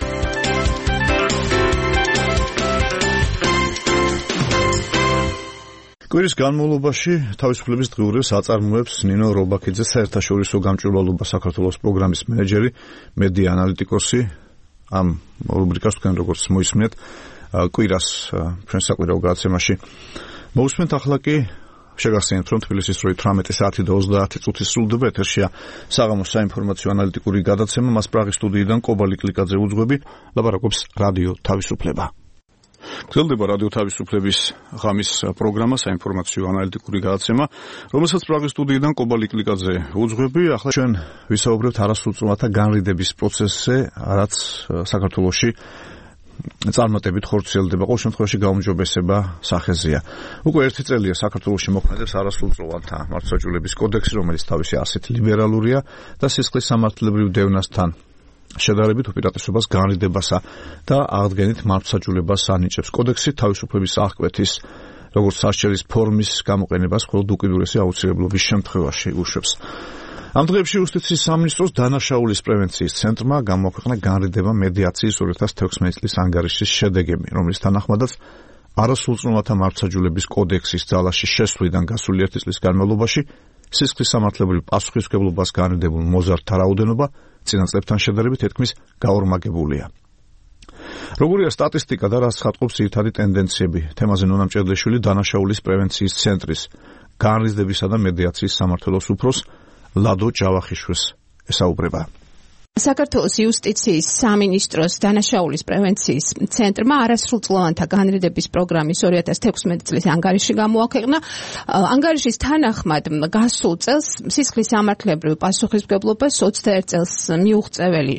კვირის განმავლობაში თავისუფლების დღიურებს აწარმოებს ნინო რობაქიძე, საერთაშორისო გამჭვირვალობა საქართველოს პროგრამის მენეჯერი, მედია ანალიტიკოსი. ამ რუბრიკას თქვენ როგორც მოისმენთ, კვირას ჩვენ საკვირაო გადაცემაში მოусმენთ. ახლა კი შეგახსენებთ, რომ თბილისის დროით 18 საათი და 30 წუთი სრულდება. ეთერშია საღამოს საინფორმაციო ანალიტიკური გადაცემა. მას პრაღის სტუდიიდან კობალი კლიკაძე უძღვები, ლაპარაკობს რადიო თავისუფლება. გრძელდება რადიო თავისუფლების ღამის პროგრამა, საინფორმაციო ანალიტიკური გადაცემა, რომელსაც პრაღის სტუდიიდან კობალი კლიკაძე უძღვები. ახლა ჩვენ ვისაუბრებთ არასრულწლოვანთა განრიდების პროცესზე, რაც საქართველოში წარმატებით ხორციელდება. ყოველ შემთხვევაში გაუმჯობესება სახეზეა. უკვე ერთი წელია საქართველოში მოქმედებს არასრულწლოვანთა მართლმსაჯულების კოდექსი, რომელიც თავისი არსით ლიბერალურია და სისხლის სამართლებრივ დევნასთან შედარებით უპირატესობას განრიდებასა და აღდგენით მართლმსაჯულებას ანიჭებს. კოდექსი თავისუფლების აღკვეთის როგორც სასჯელის ფორმის გამოყენებას მხოლოდ უკიდურესი აუცილებლობის შემთხვევაში უშვებს. ამ დღეებში იუსტიციის სამინისტროს დანაშაულის პრევენციის ცენტრმა გამოაქვეყნა განრიდება მედიაციის 2016 წლის ანგარიშის შედეგები, რომლის თანახმადაც არასრულწლოვანთა მართლმსაჯულების კოდექსის ძალაში შესვლიდან გასული 1 წლის განმავლობაში სისხლის სამართლებრივ პასუხისმგებლობას განრიდებულ მოზარდთა რაოდენობა წინა წლებთან შედარებით თითქმის გაორმაგებულია. როგორია სტატისტიკა და რას ხატყობს ძირითადი ტენდენციები? თემაზე ნონა მჭედლიშვილი დანაშაულის პრევენციის ცენტრის განრიდებისა და მედიაციის სამმართველოს უფროს ლადო ჯავახიშვილს ესაუბრება. საქართველოს იუსტიციის სამინისტროს დანაშაულის პრევენციის ცენტრმა არასრულწლოვანთა განრიდების პროგრამის 2016 წლის ანგარიში გამოაქვეყნა. ანგარიშის თანახმად გასულ წელს სისხლის სამართლებრივ პასუხისმგებლობას 21 წელს მიუღწეველი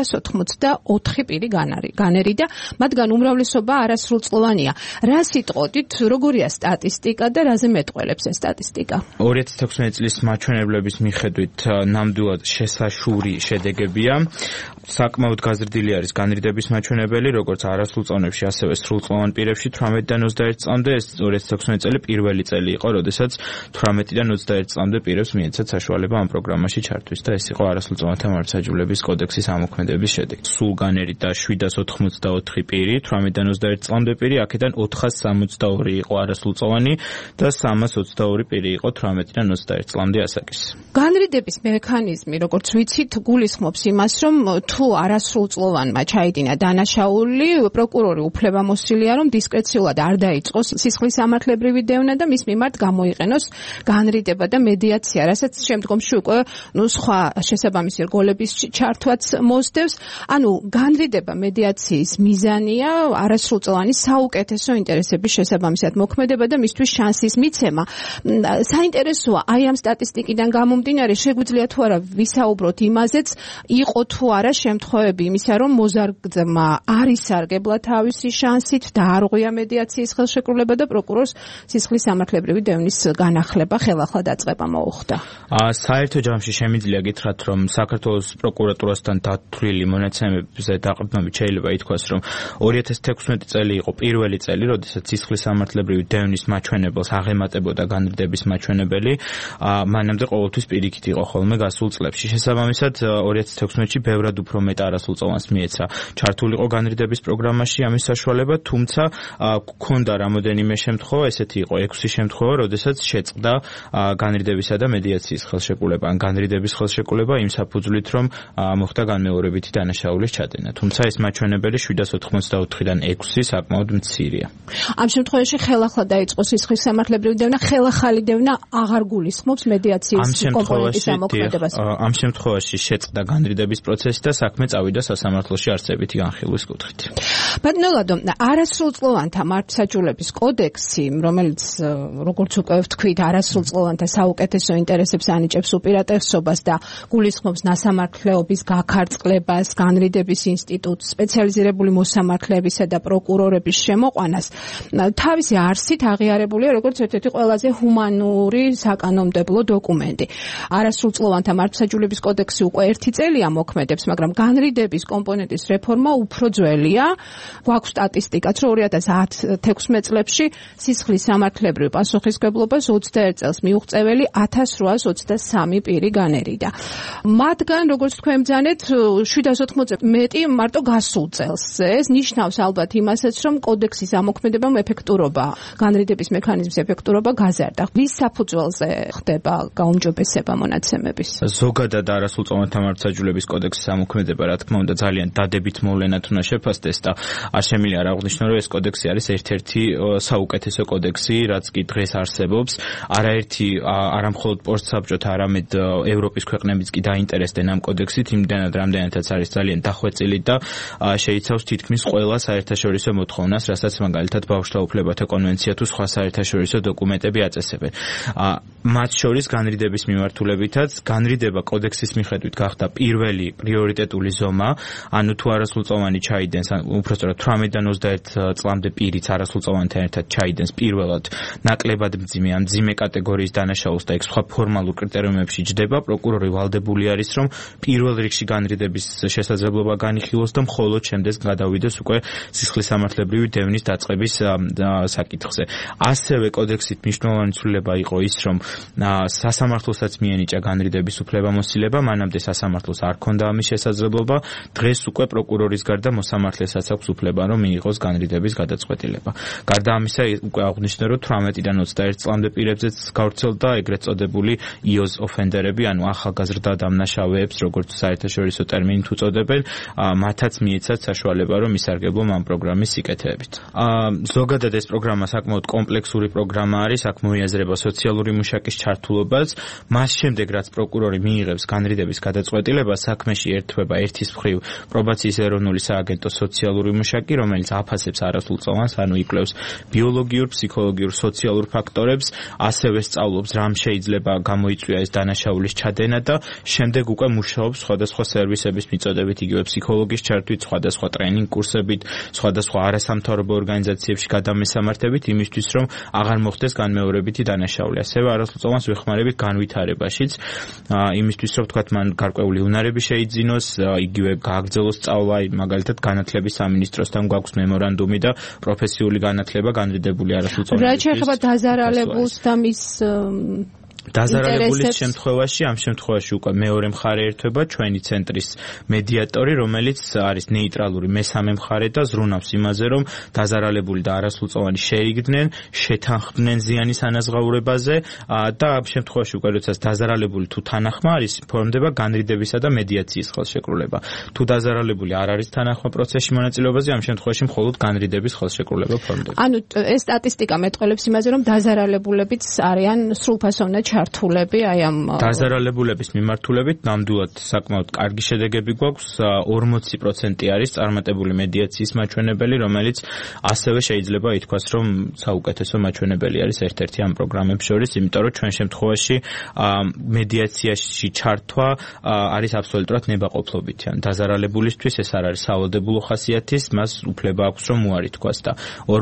784 პირი განერიდა, მათგან უმრავლესობა არასრულწლოვანია. რა სიტყვით, როგორია სტატისტიკა და რაზე მეტყველებს ეს სტატისტიკა? 2016 წლის მაჩვენებლების მიხედვით ნამდვილად შესაშური შედეგებია. საკმაოდ გაზრდილი არის განრიდების მაჩვენებელი, როგორც არასრულ წლებში, ასევე სრულწლოვან პირებში 18-დან 21 წლამდე, ეს 2016 წელი პირველი წელი იყო, როდესაც 18-დან 21 წლამდე პირებს მიეცათ საშუალება ამ პროგრამაში ჩართვის და ეს იყო არასრულწლოვანთა მართლმსაჯულების კოდექსის ამოქმედების შედეგი. სულ განერით და 784 პირი, 18-დან 21 წლამდე პირი, აქედან 462 იყო არასრულწლოვანი და 322 პირი იყო 18-დან 21 წლამდე ასაკის. განრიდების მექანიზმი, როგორც ვიცით, გულისხმობს იმას, რომ თუ არასრულწლოვანმა ჩაიდინა დანაშაული, პროკურორი უფლებამოსილია, რომ დისკრეციულად არ დაიწყოს სისხლის სამართლებრივი დევნა და მის მიმართ გამოიყენოს განრიდება და მედიაცია, რასაც შემდგომში უკვე სხვა შესაბამისი რგოლების ჩართვაც მოსდევს. ანუ განრიდება მედიაციის მიზანია არასრულწლოვანის საუკეთესო ინტერესების შესაბამისად მოქმედება და მისთვის შანსის მიცემა. საინტერესოა, აი ამ სტატისტიკიდან გამომდინარე, შეგვიძლია თუ არა ვისაუბროთ იმაზეც, იყო თუ არა შემთხვევები იმისა, რომ მოზარგმა არ ისარგებლა თავისი შანსით და არ ღვია მედიაციის ხელშეკრულება და პროკურორს სისხლის სამართლებრივი დევნის განახლება ხელახლა დაწყება მოუხდა. საერთო ჯამში შემიძლია გითხრათ, რომ საქართველოს პროკურატურასთან დათვლილი მონაცემებზე დაყრდნობით შეიძლება ითქვას, რომ 2016 წელი იყო პირველი წელი, როდესაც სისხლის სამართლებრივი დევნის მაჩვენებელს აღემატებოდა განრიდების მაჩვენებელი, მანამდე ყოველთვის პირიქით იყო ხოლმე გასულ წლებში. შესაბამისად, 2016-ში ბევრად უფრო მეტ არასრულწლოვანს მიეცა ჩართულიყო განრიდების პროგრამაში ამის საშუალება, თუმცა გქონდა რამოდენიმე შემთხვევა, ესეთი იყო 6 შემთხვევა, როდესაც შეწყდა განრიდებისა და მედიაციის ხელშეკრულება, ან განრიდების ხელშეკრულება იმ საფუძვლით, რომ მოხდა განმეორებითი დანაშაულის ჩადენა. თუმცა ეს მაჩვენებელი 784-დან 6 საკმაოდ მცირეა. ამ შემთხვევაში ხელახლა დაიწყო სისხლის სამართლებრივი დევნა, ხელახალი დევნა აღარ გულისხმობს მედიაციის კომპონენტის ამოქმედებას. ამ შემთხვევაში შეწყდა განრიდების პროცესი და საქმე წავიდა სასამართლოში არსებითი განხილვის კუთხით. ბატონო ლადო, არასრულწლოვანთა მართლმსაჯულების კოდექსი, რომელიც როგორც უკვე ვთქვით, არასრულწლოვანთა საუკეთესო ინტერესებს ანიჭებს უპირატესობას და გულისხმობს ნასამართლეობის გაქარწყლებას, განრიდების ინსტიტუტს, სპეციალიზირებული მოსამართლეებისა და პროკურორების შემოყვანას, თავისი არსით აღიარებულია როგორც ერთ-ერთი ყველაზე ჰუმანური საკანონმდებლო დოკუმენტი. არასრულწლოვანთა მართლმსაჯულების კოდექსი უკვე 1 წელია მოქმედებს, მაგრამ განრიდების კომპონენტის რეფორმა უფრო ძველია. გვაქვს სტატისტიკაც, რომ 2010-16 წლებში სისხლის სამართლებრივ პასუხისმგებლობას 21 წელს მიუღწეველი 1823 პირი განერიდა. მათგან, როგორც თქვენ ბრძანეთ, 780-ზე მეტი მარტო გასულ წელს. ეს ნიშნავს ალბათ იმასაც, რომ კოდექსის ამოქმედებამ ეფექტურობა, განრიდების მექანიზმის ეფექტურობა გაზარდა. ვის საფუძველზე ხდება გაუმჯობესება მონაცემების? ზოგადად არასრულწლოვანთა მართლმსაჯულების კოდექსის ამოქმედება, რა თქმა უნდა, ძალიან დადებით მოვლენად უნდა შეფასდეს და არ შემიძლია არ აღვნიშნო, რომ ეს კოდექსი არის ერთ-ერთი საუკეთესო კოდექსი, რაც კი დღეს არსებობს. არაერთი არამხოლოდ პოსტსაბჭოთა, არამედ ევროპის ქვეყნებიც კი დაინტერესდნენ ამ კოდექსით, იმდენად რამდენადაც არის ძალიან დახვეწილი და შეიცავს თითქმის ყველა საერთაშორისო მოთხოვნას, რასაც მაგალითად ბავშვთა უფლებათა კონვენცია თუ სხვა საერთაშორისო დოკუმენტები აწესებენ. მათ შორის განრიდების მიმართულებითაც განრიდება კოდექსის მიხედვით გახდა პირველი პრიორიტეტული ზომა, ანუ თუ არასრულწლოვანი ჩაიდენს, უпростоრად 18-დან 21 წლამდე პირიც არასრულწლოვანთან ერთად ჩაიდენს პირველად ნაკლებად მძიმე ან მძიმე კატეგორიის დანაშაულს და იქ სხვა ფორმალურ კრიტერიუმებში ჯდება, პროკურორი ვალდებული არის, რომ პირველ რიგში განრიდების შესაძლებლობა განიხილოს და მხოლოდ შემდეგ გადავიდეს უკვე სისხლის სამართლებრივი დევნის დაწყების საკითხზე. ასევე კოდექსით მნიშვნელოვანი ცვლილება იყო ის, რომ სასამართლოსაც მიენიჭა განრიდების უფლებამოსილება, მანამდე სასამართლოს არ ჰქონდა ამის შესაძლებლობა, დღეს უკვე პროკურორის გარდა მოსამართლესაც აქვს უფლება, რომ მიიღოს განრიდების გადაწყვეტილება. გარდა ამისა, უკვე აღვნიშნე, რომ 18-დან 21 წლამდე პირებზეც გავრცელდა ეგრეთ წოდებული იოზ ოფენდერები, ანუ ახალგაზრდა დამნაშავეებს, როგორც საერთაშორისო ტერმინით უწოდებენ, მათაც მიეცათ საშუალება, რომ ისარგებლონ ამ პროგრამის სიკეთეებით. ზოგადად ეს პროგრამა საკმაოდ კომპლექსური პროგრამა არის, აქ მოიაზრება სოციალური მუშაკის ჩართულობას, მას შემდეგ რაც პროკურორი მიიღებს განრიდების გადაწყვეტილებას, საქმეში ერთვება ერთის მხრივ პრობაციის ეროვნული სააგენტო სოციალური მუშაკი, რომელიც აფასებს არასრულწლოვანს, ანუ იკვლევს ბიოლოგიურ, ფსიქოლოგიურ, სოციალურ ფაქტორებს, ასევე სწავლობს რამ შეიძლება გამოიწვია ეს დანაშაულის ჩადენა და შემდეგ უკვე მუშაობს სხვადასხვა სერვისების მიწოდებით, იგივე ფსიქოლოგის ჩართვით, სხვადასხვა ტრენინგ კურსებით, სხვადასხვა არასამთავრობო ორგანიზაციებში გადამესამართებით იმისთვის, რომ აღარ მოხდეს განმეორებითი დანაშაული. ასევე არასრულწლოვანს ვეხმარებით განვითარებაშიც, იმისთვის რომ თქვათ მან გარკვეული უნარები შეიძინოს, იგივე გააგრძელოს სწავლა, მაგალითად განათლების სამინისტროსთან გვაქვს მემორანდუმი და პროფესიული განათლება განრიდებული არასრულწლოვანებისთვის. რა შეიძლება დაზარალებულს და მის დაზარალებულის შემთხვევაში, ამ შემთხვევაში უკვე მეორე მხარე ერთვება ჩვენი ცენტრის მედიატორი, რომელიც არის ნეიტრალური მესამე მხარე და ზრუნავს იმაზე, რომ დაზარალებული და არასრულწლოვანი შეიგდნენ, შეთანხმდნენ ზიანის ანაზღაურებაზე და ამ შემთხვევაში უკვე როდესაც დაზარალებული თუ თანახმა არის, ფორმდება განრიდებისა და მედიაციის ხელშეკრულება. თუ დაზარალებული არ არის თანახმა პროცესში მონაწილეობაზე, ამ შემთხვევაში მხოლოდ განრიდების ხელშეკრულება ფორმდება. ანუ ეს სტატისტიკა მეტყველებს იმაზე, რომ დაზარალებულებიც არიან სრულფასოვნად ჩართულები აი ამ დაზარალებულების მიმართულებით ნამდვილად საკმაოდ კარგი შედეგები გვაქვს. 40% არის წარმატებული მედიაციის მაჩვენებელი, რომელიც ასევე შეიძლება ითქვას, რომ საუკეთესო მაჩვენებელი არის ერთ-ერთი ამ პროგრამებს შორის, იმიტომ რომ ჩვენ შემთხვევაში მედიაციაში ჩართვა არის აბსოლუტურად ნებაყოფლობითი. ან დაზარალებულისთვის ეს არ არის სავალდებულო ხასიათის, მას უფლება აქვს, რომ უარი თქვას და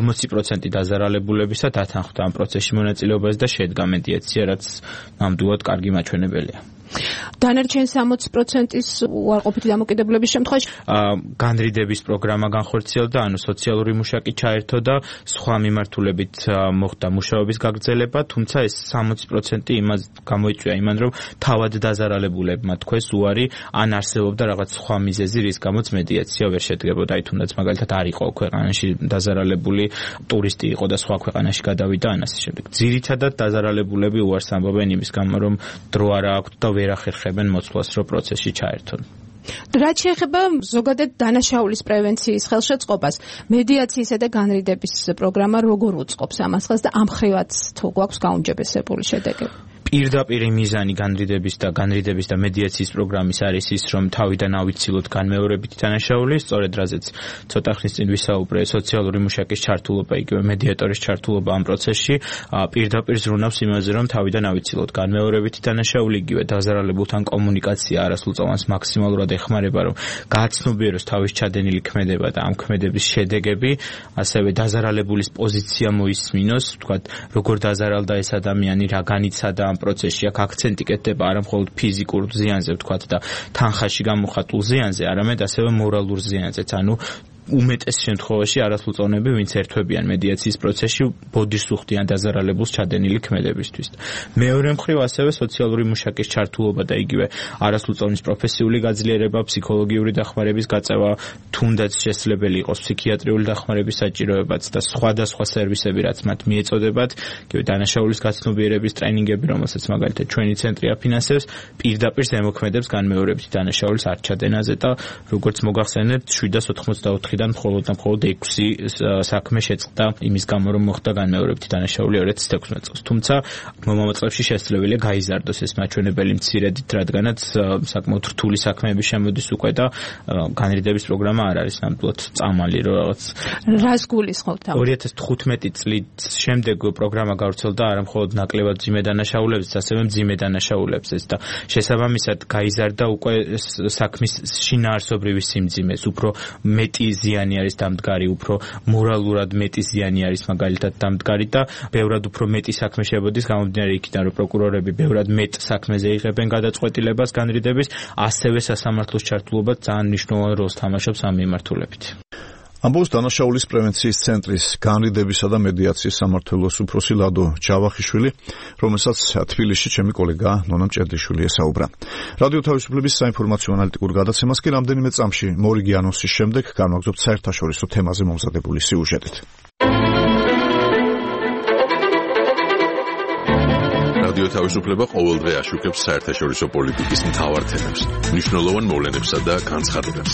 40% დაზარალებულებისა დათანხმდა ამ პროცესში მონაწილეობაზე და შედგა მედიაცია, რაც ნამდვილად კარგი მაჩვენებელია. დანარჩენ 60%-ის უარყოფითი დამოკიდებულების შემთხვევაში განრიდების პროგრამა განხორციელდა, ანუ სოციალური მუშაკი ჩაერთო და სხვა მიმართულებით მოხდა მუშაობის გაგრძელება, თუმცა ეს 60% იმას გამოიწვია იმან, რომ თავად დაზარალებულებმა თქვეს უარი, ან არსებობდა რაღაც სხვა მიზეზი, რის გამოც მედიაცია ვერ შედგებოდა, აი თუნდაც მაგალითად არ იყო ქვეყანაში დაზარალებული, ტურისტი იყო და სხვა ქვეყანაში გადავიდა, ან ასე შემდეგ. ძირითადად დაზარალებულები უარს ამბობენ იმის გამო, რომ დრო არ აქვთ და ვერ ახერხებენ მოცვლას, რომ პროცესში ჩაერთონ. რაც შეეხება ზოგადად დანაშაულის პრევენციის ხელშეწყობას, მედიაციისა და განრიდების პროგრამა როგორ უწყობს ამას ხელს და ამ ხრივაც თუ გვაქვს გაუმჯობესებული შედეგები? პირდაპირ მიზანი განრიდების და მედიაციის პროგრამის არის ის, რომ თავიდან ავიცილოთ განმეორებითი დანაშაული, სწორედ რაზეც ცოტა ხნის წინ ვისაუბრე, სოციალური მუშაკის ჩართულობა, იგივე მედიატორის ჩართულობა ამ პროცესში პირდაპირ ზრუნავს იმაზე, რომ თავიდან ავიცილოთ განმეორებითი დანაშაული, იგივე დაზარალებულთან კომუნიკაცია არასრულწლოვანს მაქსიმალურად ეხმარება, რომ გააცნობიეროს თავის ჩადენილი ქმედება და ამ ქმედების შედეგები, ასევე დაზარალებულის პოზიცია მოისმინოს, ვთქვათ, როგორ დაზარალდა ეს ადამიანი, რა განიცადა ამ პროცესში, აქ აქცენტი კეთდება არა მხოლოდ ფიზიკურ ზიანზე, ვთქვათ, და თანხაში გამოხატულ ზიანზე, არამედ ასევე მორალურ ზიანზეც, ანუ უმეტეს შემთხვევაში არასრულწლოვნები, ვინც ერთვებიან მედიაციის პროცესში, ბოდიშს უხდიან დაზარალებულს ჩადენილი ქმედებისთვის. მეორე მხრივ ასევე სოციალური მუშაკის ჩართულობა და იგივე არასრულწლოვნის პროფესიული გაძლიერება, ფსიქოლოგიური დახმარების გაწევა, თუნდაც შესაძლებელი იყოს ფსიქიატრიული დახმარების საჭიროებაც და სხვადასხვა სერვისები, რაც მათ მიეწოდებათ, იგივე დანაშაულის გაცნობიერების ტრენინგები, რომელსაც მაგალითად ჩვენი ცენტრი აფინანსებს, პირდაპირ ზემოქმედებს განმეორებითი დანაშაულის არჩადენაზე და როგორც მოგახსენებთ, 784 და მხოლოდ 6 საქმე შეწყდა იმის გამო, რომ მოხდა განმეორებითი დანაშაული 2016 წელს. თუმცა მომავალ წლებში შესაძლებელია გაიზარდოს ეს მაჩვენებელი მცირედით, რადგანაც საკმაოდ რთული საქმეები შემოდის უკვე და განრიდების პროგრამა არ არის ნამდვილად წამალი, რომ რაღაც რას გულისხმობთ? 2015 წლის შემდეგ პროგრამა გავრცელდა არა მხოლოდ ნაკლებად მძიმე დანაშაულებზეც, ასევე მძიმე დანაშაულებზეც და შესაბამისად გაიზარდა უკვე საქმის შინაარსობრივი სიმძიმეს, უფრო მეტი ზიანი არის დამდგარი, უფრო მორალურად მეტი ზიანი არის მაგალითად დამდგარი და ბევრად უფრო მეტი საქმე შევოდის გამომდინარე იქიდან, რომ პროკურორები ბევრად მეტ საქმეზე იღებენ გადაწყვეტილებას განრიდების, ასევე სასამართლოს ჩართულობა ძალიან მნიშვნელოვან როლს თამაშობს ამ მიმართულებით. ამბობს დანაშაულის პრევენციის ცენტრის განრიდებისა და მედიაციის სამმართველოს უფროსი ლადო ჯავახიშვილი, რომელსაც თბილისში ჩემი კოლეგა ნონა მჭედლიშვილი ესაუბრა. რადიო თავისუფლების საინფორმაციო ანალიტიკურ გადაცემას კი რამდენიმე წამში მორიგი ანონსის შემდეგ განვაგრძობთ საერთაშორისო თემაზე მომზადებული სიუჟეტით. რადიო თავისუფლება ყოველდღე აშუქებს საერთაშორისო პოლიტიკის მთავარ თემებს, მნიშვნელოვან მოვლენებსა და განცხადებებს.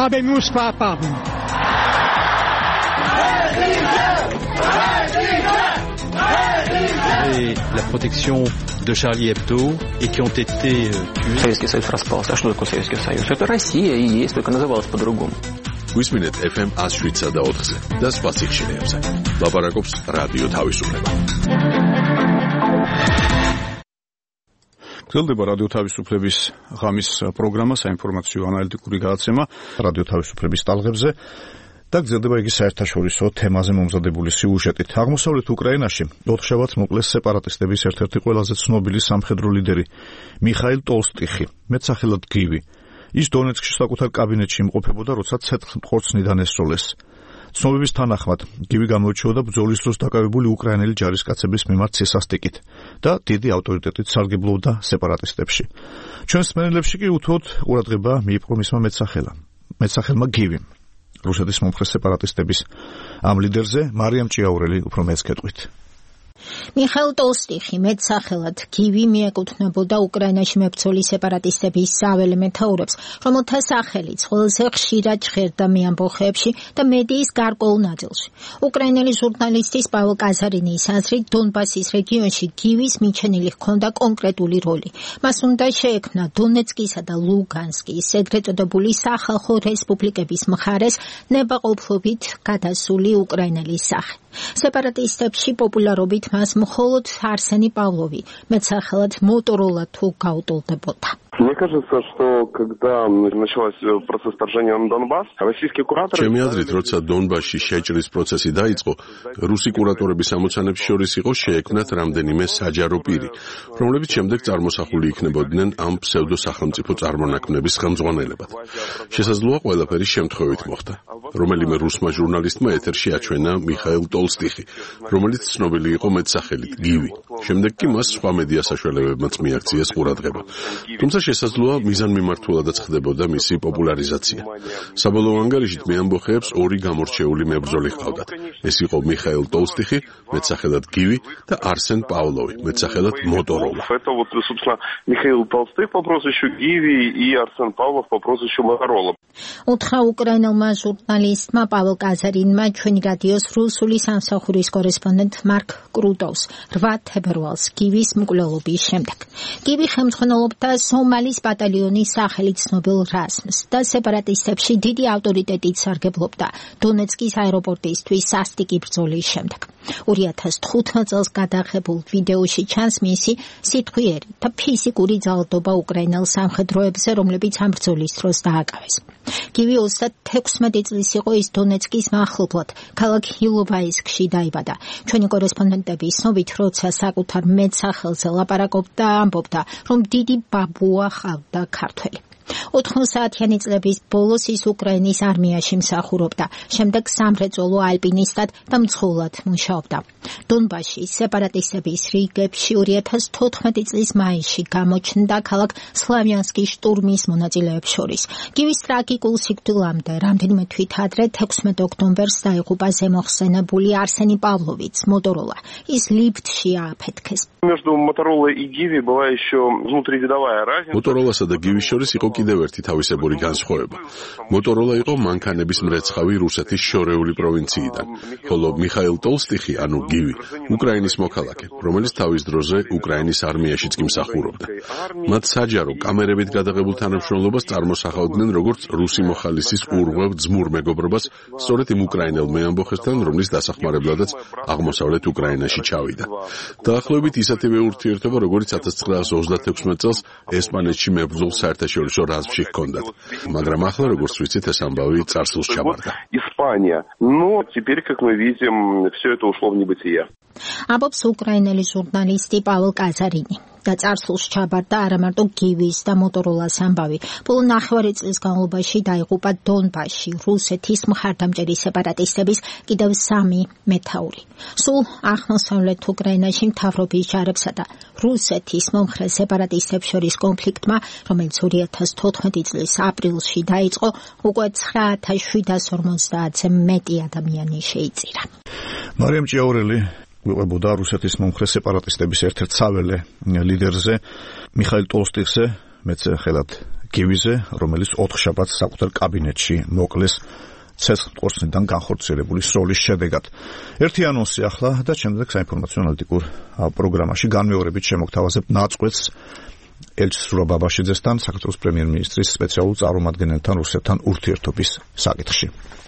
La protection de Charlie Hebdo et qui ont été tués. Советский Союз распался. А что такое Советский Союз? Это Россия и есть, только называлась по-другому. Გვისმინეთ FM 107 და 4-ზე და სხვა სიხშირეებზე. ლაპარაკობს რადიო თავისუფლება. გრძელდება რადიო თავისუფლების ღამის პროგრამა, საინფორმაციო ანალიტიკური გადაცემა რადიო თავისუფლების ტალღებზე. და გრძელდება იგი საერთაშორისო თემაზე მომზადებული სიუჟეტით. აღმოსავლეთ უკრაინაში 4 შაბათს მოკლეს სეპარატისტების ერთ-ერთი ყველაზე ცნობილი სამხედრო ლიდერი მიხაილ ტოლსტიხი, მეტსახელად გივი. ის დონეცკში საკუთარ კაბინეტში იმყოფებოდა, როცა ცეცხლყორცნიდან ესროლეს. ცნობების თანახმად, გივი გამოირჩეოდა ბრძოლის დროს დაკავებული უკრაინელი ჯარისკაცების მიმართ სისასტიკით და დიდი ავტორიტეტით სარგებლობდა სეპარატისტებში. ჩვენს მენელებში კი უთუოდ ყურადღება მიიპყრო მისმა მეტსახელმა გივიმ. რუსეთის მომხრე სეპარატისტების ამ ლიდერზე მარიამ ჭიაურელი უფრო მეც გეტყვით. მიხაილ ტოლსტიხი მეტსახელად გივი მიეკუთვნებოდა უკრაინაში მებრძოლი სეპარატისტების საველე მეთაურებს, რომელთა სახელიც ყველაზე ხშირად ჟღერდა მეამბოხეებში და მედიის გარკვეულ ნაწილში. უკრაინელი ჟურნალისტის პაველ კაზარინის აზრით, დონბასის რეგიონში გივის მიჩენილი ჰქონდა კონკრეტული როლი. მას უნდა შეექმნა დონეცკისა და ლუგანსკის ეგრეთ წოდებული სახალხო რესპუბლიკების მხარეს ნებაყოფლობით გადასული უკრაინელის სახე. სეპარატისტებში პოპულარობით მას მხოლოდ არსენი პავლოვი, მეტსახელად მოტოროლა თუ გაუტოლდებოდა. Мне кажется, что когда начался процесс вторжения на Донбасс, российские кураторы... ჩემი აზრით, როცა დონბასში შეჭრის პროცესი დაიწყო, რუსი კურატორების ამოცანებს შორის იყო შეექმნათ რამდენიმე საჯარო პირი, რომლებიც შემდეგ წარმოსახული იქნებოდნენ ამ ფსევდო-სახელმწიფო წარმონაქმნების ხელმძღვანელებად. შესაძლოა ყველაფერი შემთხვევით მოხდა. რომელიმე რუსმა ჟურნალისტმა ეთერში აჩვენა მიხაილ ტოლსტიხი, რომელიც ცნობილი იყო მეტსახელით გივი. შემდეგ კი მას სხვა მედია საშუალებებმაც მიაქციეს ყურადღება. თუმცა შესაძლოა მიზანმიმართულადაც ხდებოდა მისი პოპულარიზაცია. საბოლოო ანგარიშით მეამბოხეებს ორი გამორჩეული მებრძოლი ჰყავდათ. ეს იყო მიხაილ ტოლსტიხი, მეტსახელად გივი და არსენ პავლოვი, მეტსახელად მოტოროლა. Это вот, собственно, Михаил Толстых по прозвищу Гиви и Арсен Павлов по прозвищу Моторола. უთხრა უკრაინელმა ჟურნალისტმა პაველ კაზარინმა ჩვენი რადიოს რუსული სამსახურის კორესპონდენტ მარკ კრუტოვს 8 თებერვალს გივის მკვლელობის შემდეგ. გივი ხელმძღვანელობდა სომალის ბატალიონის სახელით ცნობილ რაზმს და სეპარატისტებში დიდი ავტორიტეტით სარგებლობდა დონეცკის აეროპორტისთვის სასტიკი ბრძოლის შემდეგ. 2015 წელს გადაღებულ ვიდეოში ჩანს მისი სიტყვიერი და ფიზიკური ძალადობა უკრაინელ სამხედროებზე, რომლებიც ამ ბრძოლის დროს დააკავეს. გივი 36 წლის იყო, ის დონეცკის მახლობლად, ქალაქ ჰილოვაისკში დაიბადა. ჩვენი კორესპონდენტების ცნობით, როცა საკუთარ მეტსახელზე ლაპარაკობდა, ამბობდა, რომ დიდი ბაბუა ჰყავდა ქართველი. 4 საათიანი წლების ბოლოს ის უკრაინის არმიაში მსახურობდა, შემდეგ სამრეწველო ალპინისტად და მძღოლად მუშაობდა. დონბასში სეპარატისტების რიგებში 2014 წლის მაისში გამოჩნდა ქალაქ სლავიანსკის შტურმის მონაწილეებს შორის. გივის ტრაგიკულ სიკვდილამდე რამდენიმე თვით ადრე 16 ოქტომბერს დაიღუპა ზემოხსენებული არსენი პავლოვიც, მოტოროლა. ის ლიფტში ააფეთქეს. Между Моторолой и Гиви была еще внутривидовая разница. მოტოროლასა და გივის შორის იყო კიდევ ერთი თავისებური განსხვავება. მოტოროლა იყო მანქანების მრეცხავი რუსეთის შორეული პროვინციიდან, ხოლო მიხაილ ტოლსტიხი, ანუ გივი, უკრაინის მოქალაქე, რომელიც თავის დროზე უკრაინის არმიაშიც კი მსახურობდა. მათ საჯარო კამერებით გადაღებულ თანამშრომლობას წარმოსახავდნენ როგორც რუსი მოხალისის ურღვევ ძმურ მეგობრობას, სწორედ იმ უკრაინელ მეამბოხესთან, რომლის დასახმარებლადაც აღმოსავლეთ უკრაინაში ჩავიდა. დაახლოებით ისეთივე ურთიერთობა, როგორც 1936 წელს ესპანეთში მებრძოლ საერთაშორისო რაზმში ჰქონდათ. მაგრამ ახლა, როგორც ვიცით, ეს ამბავი წარსულს ჩამარდა. Испания. Но теперь, как мы видим, все это ушло в небытие. ამბობს უკრაინელი ჟურნალისტი პაველ კაზარინი. და წარსულს ჩაბარდა არა მარტო გივის და მოტოროლას ამბავი. ბოლო 9 წლის განმავლობაში დაიღუპა დონბასში რუსეთის მხარდამჭერი სეპარატისტების კიდევ 3 მეთაური. სულ აღმოსავლეთ უკრაინაში მთავრობის ჯარებსა და რუსეთის მომხრე სეპარატისტებს შორის კონფლიქტმა, რომელიც 2014 წლის აპრილში დაიწყო, უკვე 9750-ზე მეტი ადამიანი შეიწირა. მარიამ ჭიაურელი გვიყვებოდა რუსეთის მომხრე სეპარატისტების ერთ-ერთ საველე ლიდერზე, მიხაილ ტოლსტიხზე, მეტსახელად გივიზე, რომელიც 4 შაბათს საკუთარ კაბინეტში მოკლეს ცეცხლყორცნიდან განხორციელებული სროლის შედეგად. ერთი ანონსი ახლა და შემდეგ საინფორმაციო ანალიტიკურ პროგრამაში განმეორებით შემოგთავაზებთ ნაწყვეტს ელჩ სურა ბაბაშიძესთან, საქართველოს პრემიერ-მინისტრის სპეციალურ წარმომადგენელთან რუსეთთან ურთიერთობის საკითხში.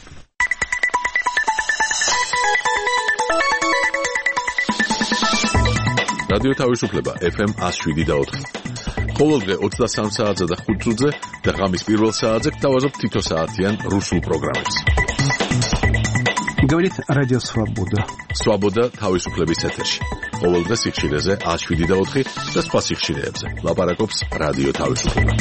რადიო თავისუფლება FM 107.4. ყოველდღე 23 საათზე და 5 წუთზე და ღამის პირველ საათზე გთავაზობთ თითო საათიან რუსულ პროგრამებს. Говорит Радио Свобода. Свобода თავისუფლების ეთერში. ყოველდღე სიხშირეზე 107.4 და სხვა სიხშირეებზე. ლაპარაკობს რადიო თავისუფლება.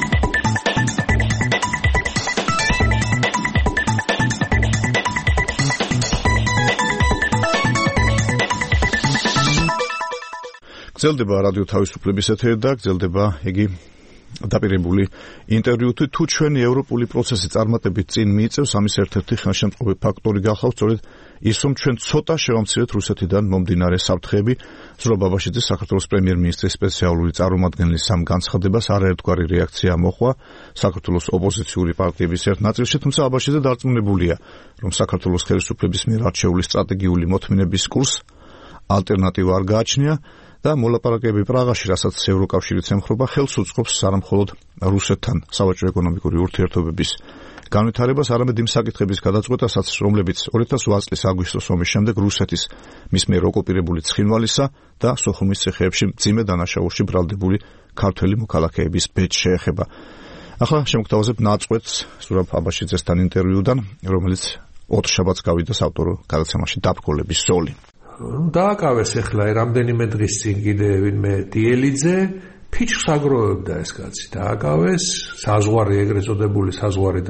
გრძელდება რადიო თავისუფლების ეთერი და გრძელდება იგი დაპირებული ინტერვიუთი თუ ჩვენი ევროპული პროცესი წარმატებით წინ მიიწევს ამის ერთ-ერთი ხელშემწყობი ფაქტორი გახავთ სწორედ ის რომ ჩვენ ცოტა შევამცირეთ რუსეთიდან მომდინარე საფრთხეები. ზურაბ აბაშიძე საქართველოს პრემიერ-მინისტრის სპეციალური წარმომადგენლის ამ განცხადებას არაერთგვარი რეაქცია მოჰყვა საქართველოს ოპოზიციური პარტიების ერთ ნაწილში, თუმცა აბაშიძე დარწმუნებულია რომ საქართველოს ხელისუფლების მიერ არჩეული სტრატეგიული მოთმინების კურსს ალტერნატივა არ გააჩნია და მოლაპარაკებები პრაღაში, რასაც ევროკავშირიც ემხრობა, ხელს უწყობს არამხოლოდ რუსეთთან სავაჭრო ეკონომიკური ურთიერთობების განვითარებას, არამედ იმ საკითხების გადაწყვეტასაც, რომლებიც 2008 წლის აგვისტოს ომის შემდეგ რუსეთის მის მიერ ოკუპირებული ცხინვალისა და სოხუმის ციხეებში მძიმე დანაშაულში ბრალდებული ქართველი მოქალაქეების ბეჭდს შეეხება. ახლა შემოგთავაზებ ნაწყვეტს ზურაბ აბაშიძესთან ინტერვიუდან, რომელიც ოთხშაბათს გავიდა საავტორო გადაცემაში დაბრკოლების ზოლი. დააკავეს ახლა რამდენიმე დღის წინ კიდე ვინმე ტიელიძე ფიჩს აგროვებდა ეს კაცი დააკავეს საზღვარი ეგრეთ წოდებული საზღვარი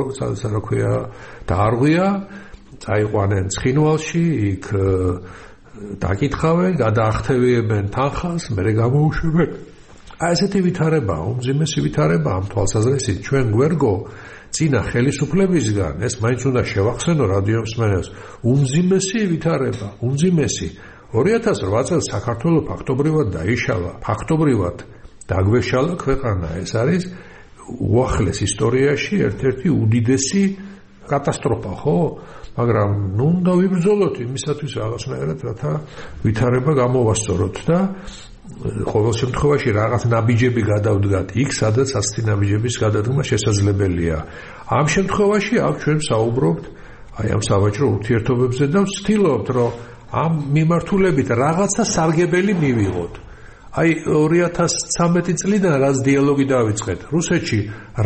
დაარღვია წაიყვანენ ცხინვალში იქ დაკითხავენ გადაახტევიებენ თანხას მერე გამოუშვებენ აი ესეთი ვითარება უმძიმესი ვითარება ამ თვალსაზრისით ჩვენ გვერგო წინა ხელისუფლებისგან ეს მაინც უნდა შევახსენო რადიომსმენელს უმძიმესი ვითარება უმძიმესი 2008 წელს საქართველო ფაქტობრივად დაიშალა ფაქტობრივად დაგვეშალა ქვეყანა ეს არის უახლეს ისტორიაში ერთ-ერთი უდიდესი კატასტროფა ხო მაგრამ ნუ უნდა ვიბრძოლოთ იმისათვის რაღაცნაირად რათა ვითარება გამოვასწოროთ და ყოველ შემთხვევაში რაღაც ნაბიჯები გადავდგათ იქ სადაც ასეთი ნაბიჯების გადადგმა შესაძლებელია ამ შემთხვევაში აქ ჩვენ საუბრობთ აი ამ სავაჭრო ურთიერთობებზე და ვცდილობთ რომ ამ მიმართულებით რაღაცა სარგებელი მივიღოთ აი 2013 წლიდან რაც დიალოგი დავიწყეთ რუსეთში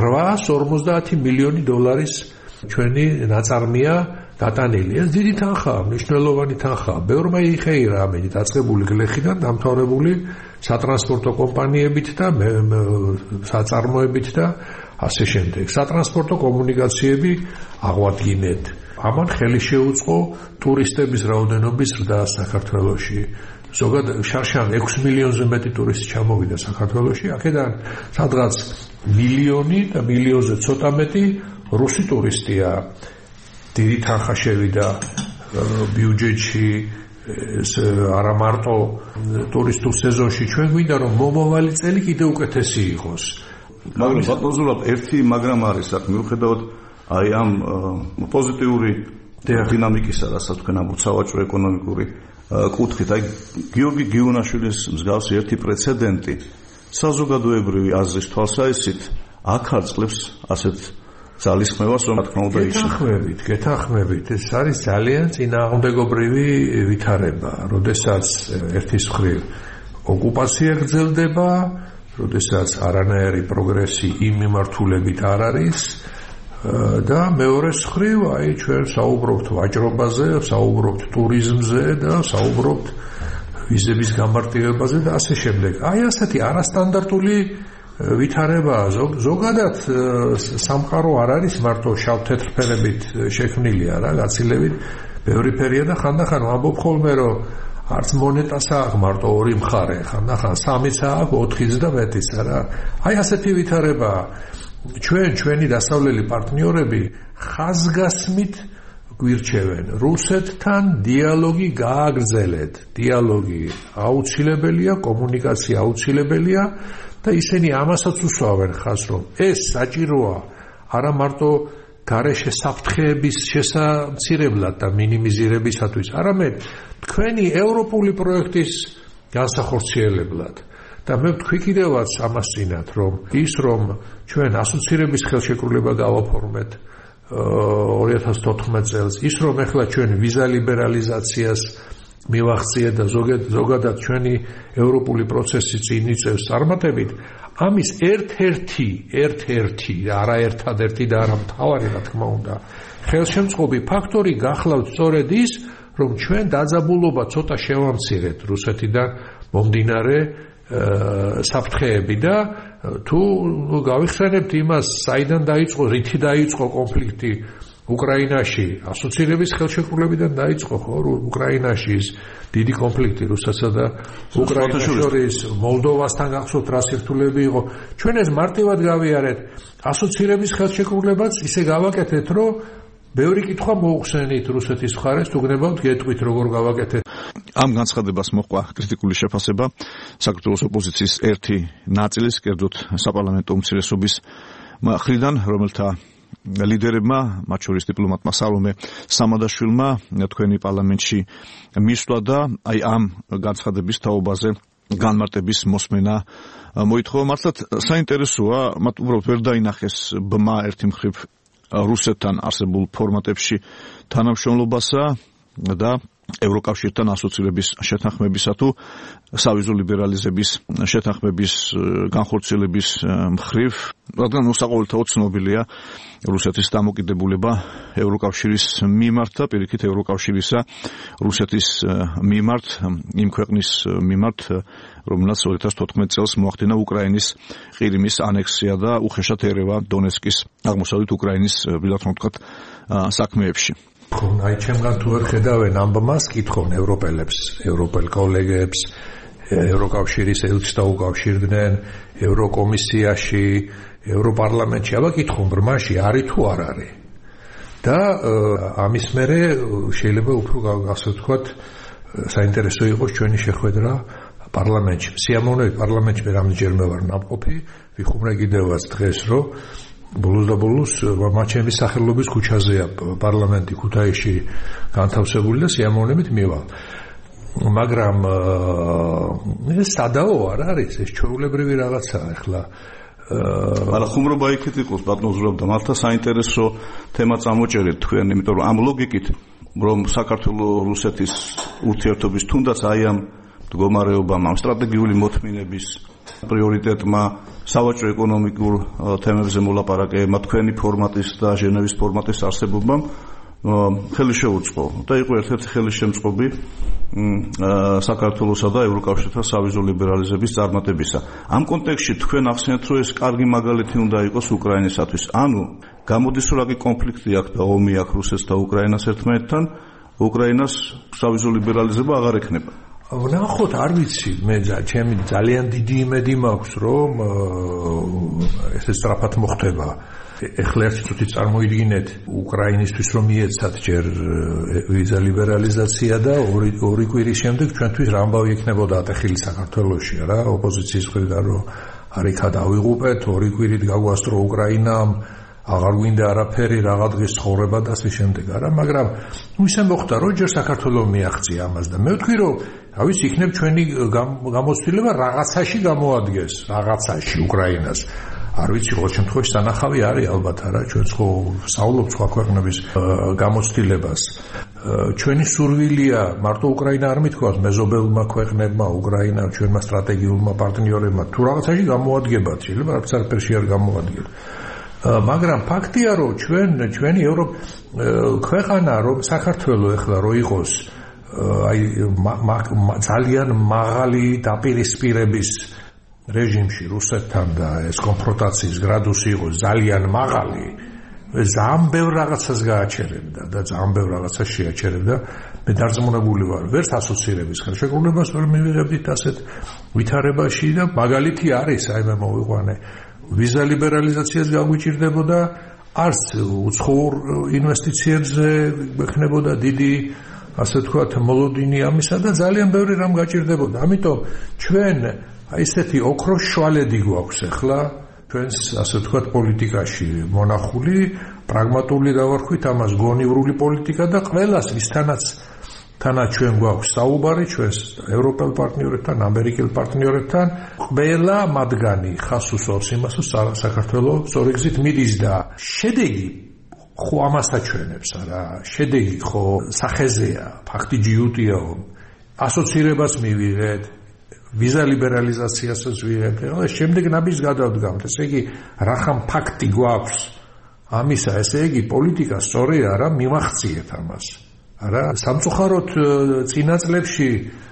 850 მილიონი დოლარის ჩვენი ნაწარმია დატანილი ეს დიდი თანხაა მნიშვნელოვანი თანხაა ბევრმა იხეირა ამით დაწყებული გლეხიდან დამთავრებული სატრანსპორტო კომპანიებით და საწარმოებით და ასე შემდეგ სატრანსპორტო კომუნიკაციები აღვადგინეთ ამან ხელი შეუწყო ტურისტების რაოდენობის ზრდა საქართველოში ზოგადად შარშან 6 მილიონზე მეტი ტურისტი ჩამოვიდა საქართველოში აქედან სადღაც მილიონი და მილიონზე ცოტა მეტი რუსი ტურისტია დიდი თანხა შევიდა ბიუჯეტში არა მარტო ტურისტულ სეზონში ჩვენ გვინდა რომ მომავალი წელი კიდევ უკეთესი იყოს მაგრამ ბატონზურაბ ერთი მაგრამ არის აქ მიუხედავად აი ამ პოზიტიური დინამიკისა რასაც თქვენ ამ სავაჭრო ეკონომიკური კუთხით აი გიორგი გიუნაშვილის მსგავსი ერთი პრეცედენტი საზოგადოებრივი აზრის თვალსაჩინით აქ არწყლებს ასეთ ძალისხმევას რომ თქმა უნდა გეთანხმებით ეს არის ძალიან წინააღმდეგობრივი ვითარება როდესაც ერთის მხრივ ოკუპაცია გრძელდება როდესაც არანაირი პროგრესი იმ მიმართულებით არ არის და მეორეს მხრივ აი ჩვენ საუბრობთ ვაჭრობაზე საუბრობთ ტურიზმზე და საუბრობთ ვიზების გამარტივებაზე და ასე შემდეგ აი ასეთი არასტანდარტული ვითარება ზოგადად სამყარო არ არის მარტო შავ-თეთრ ფერებით შექმნილი არა გაცილებით ბევრი ფერია და ხანდახან ვამბობ ხოლმე რომ არც მონეტას აქვს მარტო ორი მხარე ხანდახან სამიც აქვს 4-იც და მეტიც არა აი ასეთი ვითარება ჩვენი დასავლელი პარტნიორები ხაზგასმით გვირჩევენ რუსეთთან დიალოგი გააგრძელეთ დიალოგი აუცილებელია კომუნიკაცია აუცილებელია და ისინი ამასაც უსვავენ ხაზს რომ ეს საჭიროა არა მარტო გარეშე საფრთხეების შესამცირებლად და მინიმიზირებისათვის არამედ თქვენი ევროპული პროექტის განსახორციელებლად და მე ვთქვი კიდევაც ამას წინათ რომ ის რომ ჩვენ ასოცირების ხელშეკრულება გავაფორმეთ 2014 წელს ის რომ ახლა ჩვენ ვიზა ლიბერალიზაციას მივახციეთ და ზოგადად ჩვენი ევროპული პროცესი წინ იწევს წარმატებით ამის ერთ-ერთი და არა ერთადერთი და არა მთავარი რა თქმა უნდა ხელშემწყობი ფაქტორი გახლავთ სწორედ ის რომ ჩვენ დაძაბულობა ცოტა შევამცირეთ რუსეთიდან მომდინარე საფრთხეები და თუ გავიხსენებთ იმას საიდან დაიწყო რითი დაიწყო კონფლიქტი უკრაინაში ასოცირების ხელშეკრულებიდან დაიწყო ხო უკრაინაში ის დიდი კონფლიქტი რუსეთსა და უკრაინას შორის მოლდოვასთან გახსოვთ რა სირთულეები იყო ჩვენ ეს მარტივად გავიარეთ ასოცირების ხელშეკრულებაც ისე გავაკეთეთ რომ ბევრი კითხვა მოუხსენით რუსეთის მხარეს თუ გნებავთ გეტყვით როგორ გავაკეთეთ ამ განცხადებას მოჰყვა კრიტიკული შეფასება საქართველოს ოპოზიციის ერთი ნაწილის კერძოდ საპარლამენტო უმცირესობის მხრიდან რომელთა ლიდერებმა მათ შორის დიპლომატმა სალომე სამადაშვილმა თქვენი პარლამენტში მისვლა და აი ამ განცხადების თაობაზე განმარტების მოსმენა მოითხოვა მართლაც საინტერესოა მათ უბრალოდ ვერ დაინახეს ბმა ერთი მხრივ რუსეთთან არსებულ ფორმატებში თანამშრომლობასა და ევროკავშირთან ასოცირების შეთანხმებისა თუ სავიზო ლიბერალიზების შეთანხმების განხორციელების მხრივ, რადგან უსაყოველთაოდ ცნობილია რუსეთის დამოკიდებულება ევროკავშირის მიმართ და პირიქით ევროკავშირისა რუსეთის მიმართ, იმ ქვეყნის მიმართ, რომელსაც 2014 წელს მოახდინა უკრაინის ყირიმის ანექსია და უხეშად ერევა დონეცკის აღმოსავლეთ უკრაინის ვთქვათ საქმეებში. აი ჩემგან თუ ვერ ხედავენ ამბმას კითხონ ევროპელებს, ევროპელ კოლეგებს, ევროკავშირის ელჩს დაუკავშირდნენ, ევროკომისიაში, ევროპარლამენტში, აბა კითხონ ბრმაში არის თუ არ არის. და ამის მერე შეიძლება უფრო ასე ვთქვათ, საინტერესო იყოს ჩვენი შეხვედრა პარლამენტში. სიამოვნებით პარლამენტში მე რამდენჯერმე ვარ ნამყოფი, ვიხუმრე კიდევაც დღეს რომ ბოლოს და ბოლოს მაჩემის სახელობის ქუჩაზეა პარლამენტი ქუთაისში განთავსებული და სიამოვნებით მივალ. მაგრამ ეს სადაო არ არის, ეს ჩვეულებრივი რაღაცაა ახლა. არა ხუმრობა იქით იყოს ბატონო ზურაბ და მართლა საინტერესო თემა წამოჭერეთ თქვენ, იმიტომ რომ ამ ლოგიკით რომ საქართველოს რუსეთის ურთიერთობის თუნდაც აი ამ მდგომარეობამ ამ სტრატეგიული მოთმინების პრიორიტეტმა სავაჭრო ეკონომიკურ თემებზე მოლაპარაკებმა თქვენი ფორმატის და ჟენევის ფორმატის არსებობამ ხელი შეუწყო და იყო ერთ-ერთი ხელისშემწყობი საქართველოსა და ევროკავშირთან სავიზო ლიბერალიზების წარმატებისა. ამ კონტექსტში თქვენ ახსენეთ, რომ ეს კარგი მაგალითი უნდა იყოს უკრაინისათვის. ანუ გამოდის რომ აქ კონფლიქტი აქვს და ომი აქვს რუსეთს და უკრაინას ერთმანეთთან, უკრაინას სავიზო ლიბერალიზება აღარ ექნება. ნახოთ, არ ვიცი, მე ჩემი ძალიან დიდი იმედი მაქვს, რომ ეს სწრაფად მოხდება. ეხლა ერთი წუთი წარმოიდგინეთ უკრაინისთვის რომ მიეცათ ჯერ ვიზა ლიბერალიზაცია და ორი კვირის შემდეგ ჩვენთვის რა ამბავი ექნებოდა ატეხილი საქართველოში რა ოპოზიციის მხრიდან რომ არიქა დავიღუპეთ ორი კვირით გაგვასწრო უკრაინამ აღარ გვინდა არაფერი რაღაც დღის ცხოვრება და ასე შემდეგ არა მაგრამ ისე მოხდა რომ ჯერ საქართველოს მიაღწია ამას და მე ვთქვი რომ ავიც იქნებ ჩვენი გამოცდილება რაღაცაში გამოადგეს რაღაცაში უკრაინას არ ვიცი ყოველ შემთხვევაში სანახავი არის ალბათ არა ჩვენ ვსაუბრობთ სხვა ქვეყნების გამოცდილებას ჩვენი სურვილია მარტო უკრაინა არ მithქვას მეზობელმა ქვეყნებმა უკრაინა ჩვენმა სტრატეგიულმა პარტნიორებმა თუ რაღაცაში გამოადგებათ შეიძლება რაღაც არაფერში არ გამოადგეს მაგრამ ფაქტია რომ ჩვენი ქვეყანა რომ საქართველოს ეხლა რო იყოს აი ძალიან მაღალი დაპირისპირების რეჟიმში რუსეთთან და ეს კონფრონტაციის გრადუსი იყო ძალიან მაღალი ძალიან ბევრ რაღაცას გააჩერებდა და ძალიან ბევრ რაღაცას შეაჩერებდა მე დარწმუნებული ვარ ვერც ასოცირების ხელშეკრულებას ვერ მივიღებდით ასეთ ვითარებაში და მაგალითი არის აი მე მოვიყვანე ვიზა ლიბერალიზაციას გაგვიჭირდებოდა არც უცხოურ ინვესტიციებზე გვექნებოდა დიდი ასე ვთქვათ მოლოდინი ამისა და ძალიან ბევრი რამ გაჭირდებოდა ამიტომ ჩვენ აი ესეთი ოქროს შვალედი გვაქვს ახლა ჩვენს ასე ვთქვათ პოლიტიკაში მონახული პრაგმატული დავარქვით ამას გონივრული პოლიტიკა და ყველას ვისთანაც ჩვენ გვაქვს საუბარი ჩვენს ევროპელ პარტნიორებთან ამერიკელ პარტნიორებთან ყველა მათგანი ხას უსვამს იმას რომ საქართველოს სწორი გზით მიდის და შედეგი ხო ამას აჩვენებს არა შედეგი ხო სახეზეა ფაქტი ჯიუტიაო ასოცირებას მივიღეთ ვიზა ლიბერალიზაციასაც ვიღებთ. ეხლა შემდეგ ნაბიჯს გადავდგამთ. ესე იგი, რახან ფაქტი გვაქვს ამისა, ესე იგი, პოლიტიკა სწორი არა, მივახციეთ ამას. არა, სამწუხაროდ წინა წლებში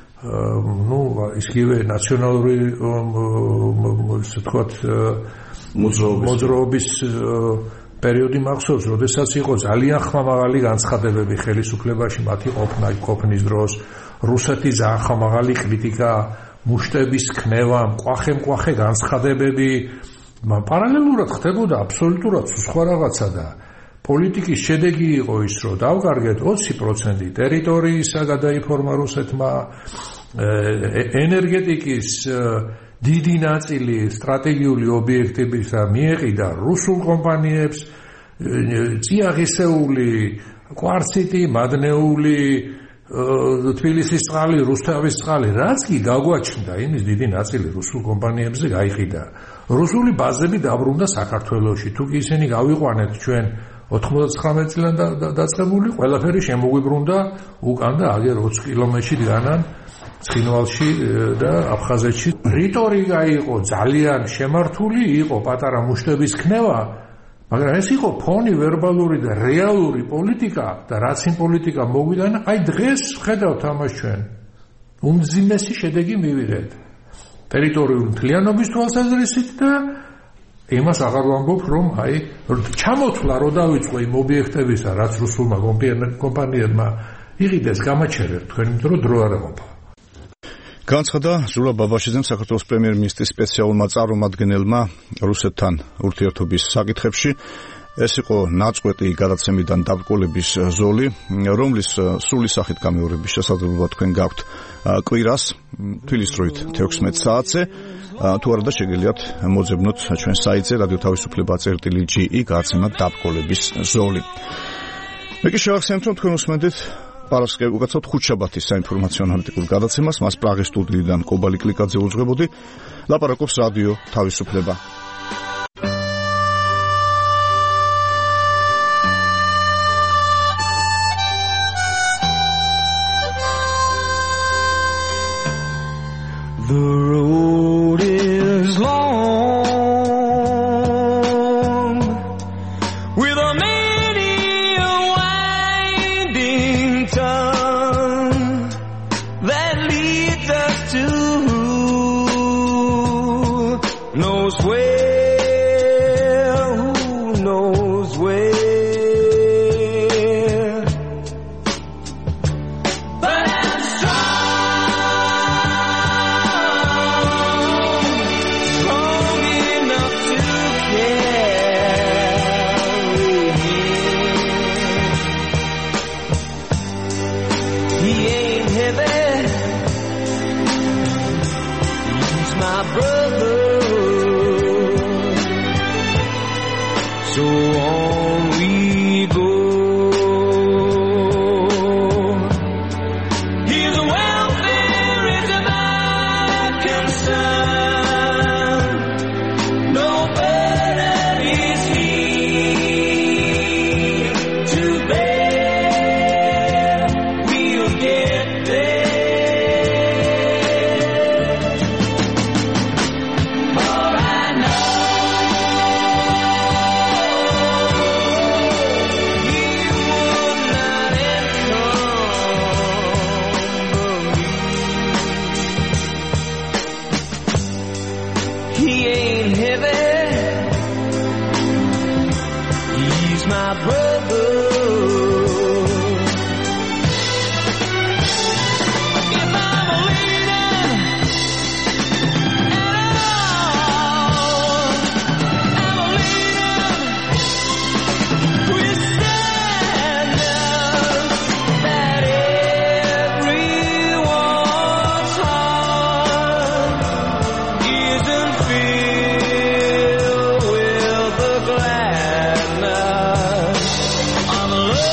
ისგივე ნაციონალური ისე თქვათ მოძრაობის პერიოდი მახსოვს, როდესაც იყო ძალიან ხმამაღალი განცხადებები ხელისუფლებაში მათი ყოფნის დროს, რუსეთი ძალიან ხმამაღალი კრიტიკა, მუშტების ქნევა, მკვახე განცხადებები, პარალელურად ხდებოდა აბსოლუტურად სხვა რაღაცა და პოლიტიკის შედეგი იყო ის, რომ დავკარგეთ 20% ტერიტორიისა გადაიფორმა რუსეთმა, ენერგეტიკის დიდი ნაწილი სტრატეგიული ობიექტებისა მიეყიდა რუსულ კომპანიებს, წიაღისეული, კვარციტი, მადნეული, თბილისის წყალი, რუსთავის წყალი, რაც კი გაგვაჩნდა, იმის დიდი ნაწილი რუსულ კომპანიებზე გაიყიდა. რუსული ბაზები დაბრუნდა საქართველოში. თუ კი ისინი გავიყვანეთ ჩვენ 99 წლიდან დაწყებული, ყველაფერი შემოგვიბრუნდა უკან და აგერ 20 კილომეტრში დგანან ცხინვალში და აფხაზეთში. რიტორიკა იყო ძალიან შემართული, იყო პატარა მუშტების ქნევა, მაგრამ ეს იყო ფონი ვერბალური და რეალური პოლიტიკა და რაც იმ პოლიტიკა მოგვიდა, აი დღეს ხედავთ ამას ჩვენ. უმძიმესი შედეგი მივიღეთ. ტერიტორიული მთლიანობის თვალსაზრისით და იმას აღარ ვამბობ, რომ აი ჩამოთვლა რო დავიწყო იმ ობიექტებისა, რაც რუსულმა კომპანიებმა იყიდეს, გამაჩერეთ თქვენ, იმიტომ რომ დრო არ ეყოფა. განცხადა ჟულა ბაბაშიძემ საქართველოს პრემიერ-მინისტრის სპეციალურმა წარმომადგენელმა რუსეთთან ურთიერთობის საკითხებში. ეს იყო ნაწყვეტი გადაცემიდან დაბრკოლების ზოლი, რომლის სრული სახით გამეორების შესაძლებლობა თქვენ გაქვთ კვირას თბილის დროით 16 საათზე. თუ არა და შეგიძლიათ მოძებნოთ ჩვენ საიტზე radio-თავისუფლება.ge გადაცემა დაბრკოლების ზოლი. მე კი შევახსენებთ, რომ თქვენ უსმენთ პარასკევ უკაცრავთ ხუთშაბათის საინფორმაციო ანალიტიკურ გადაცემას, მას პრაღის სტუდიიდან კობალი კლიკაძე უძღვებოდი. ლაპარაკობს რადიო თავისუფლება. The road is long with a many a winding tongue that leads us to knows where, who knows where. But I'm strong enough to carry him. He ain't heavy, he's my brother. So on we go. His welfare is my concern. No burden is he to bear. We'll get there. For I know he would not encumber me. He ain't heavy, he's my brother. If I'm a leader at all, I'm a leader with sadness that everyone's heart isn't filled with the gladness of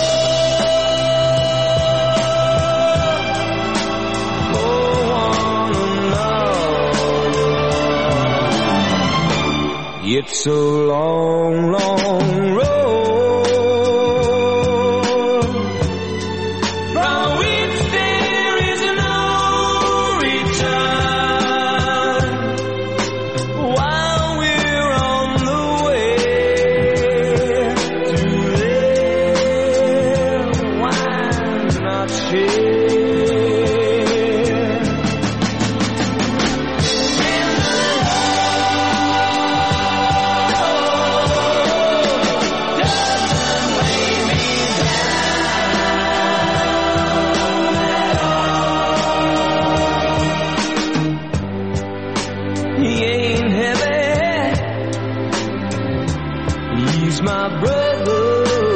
love for one another. It's a long, long road from which there is no return. forever.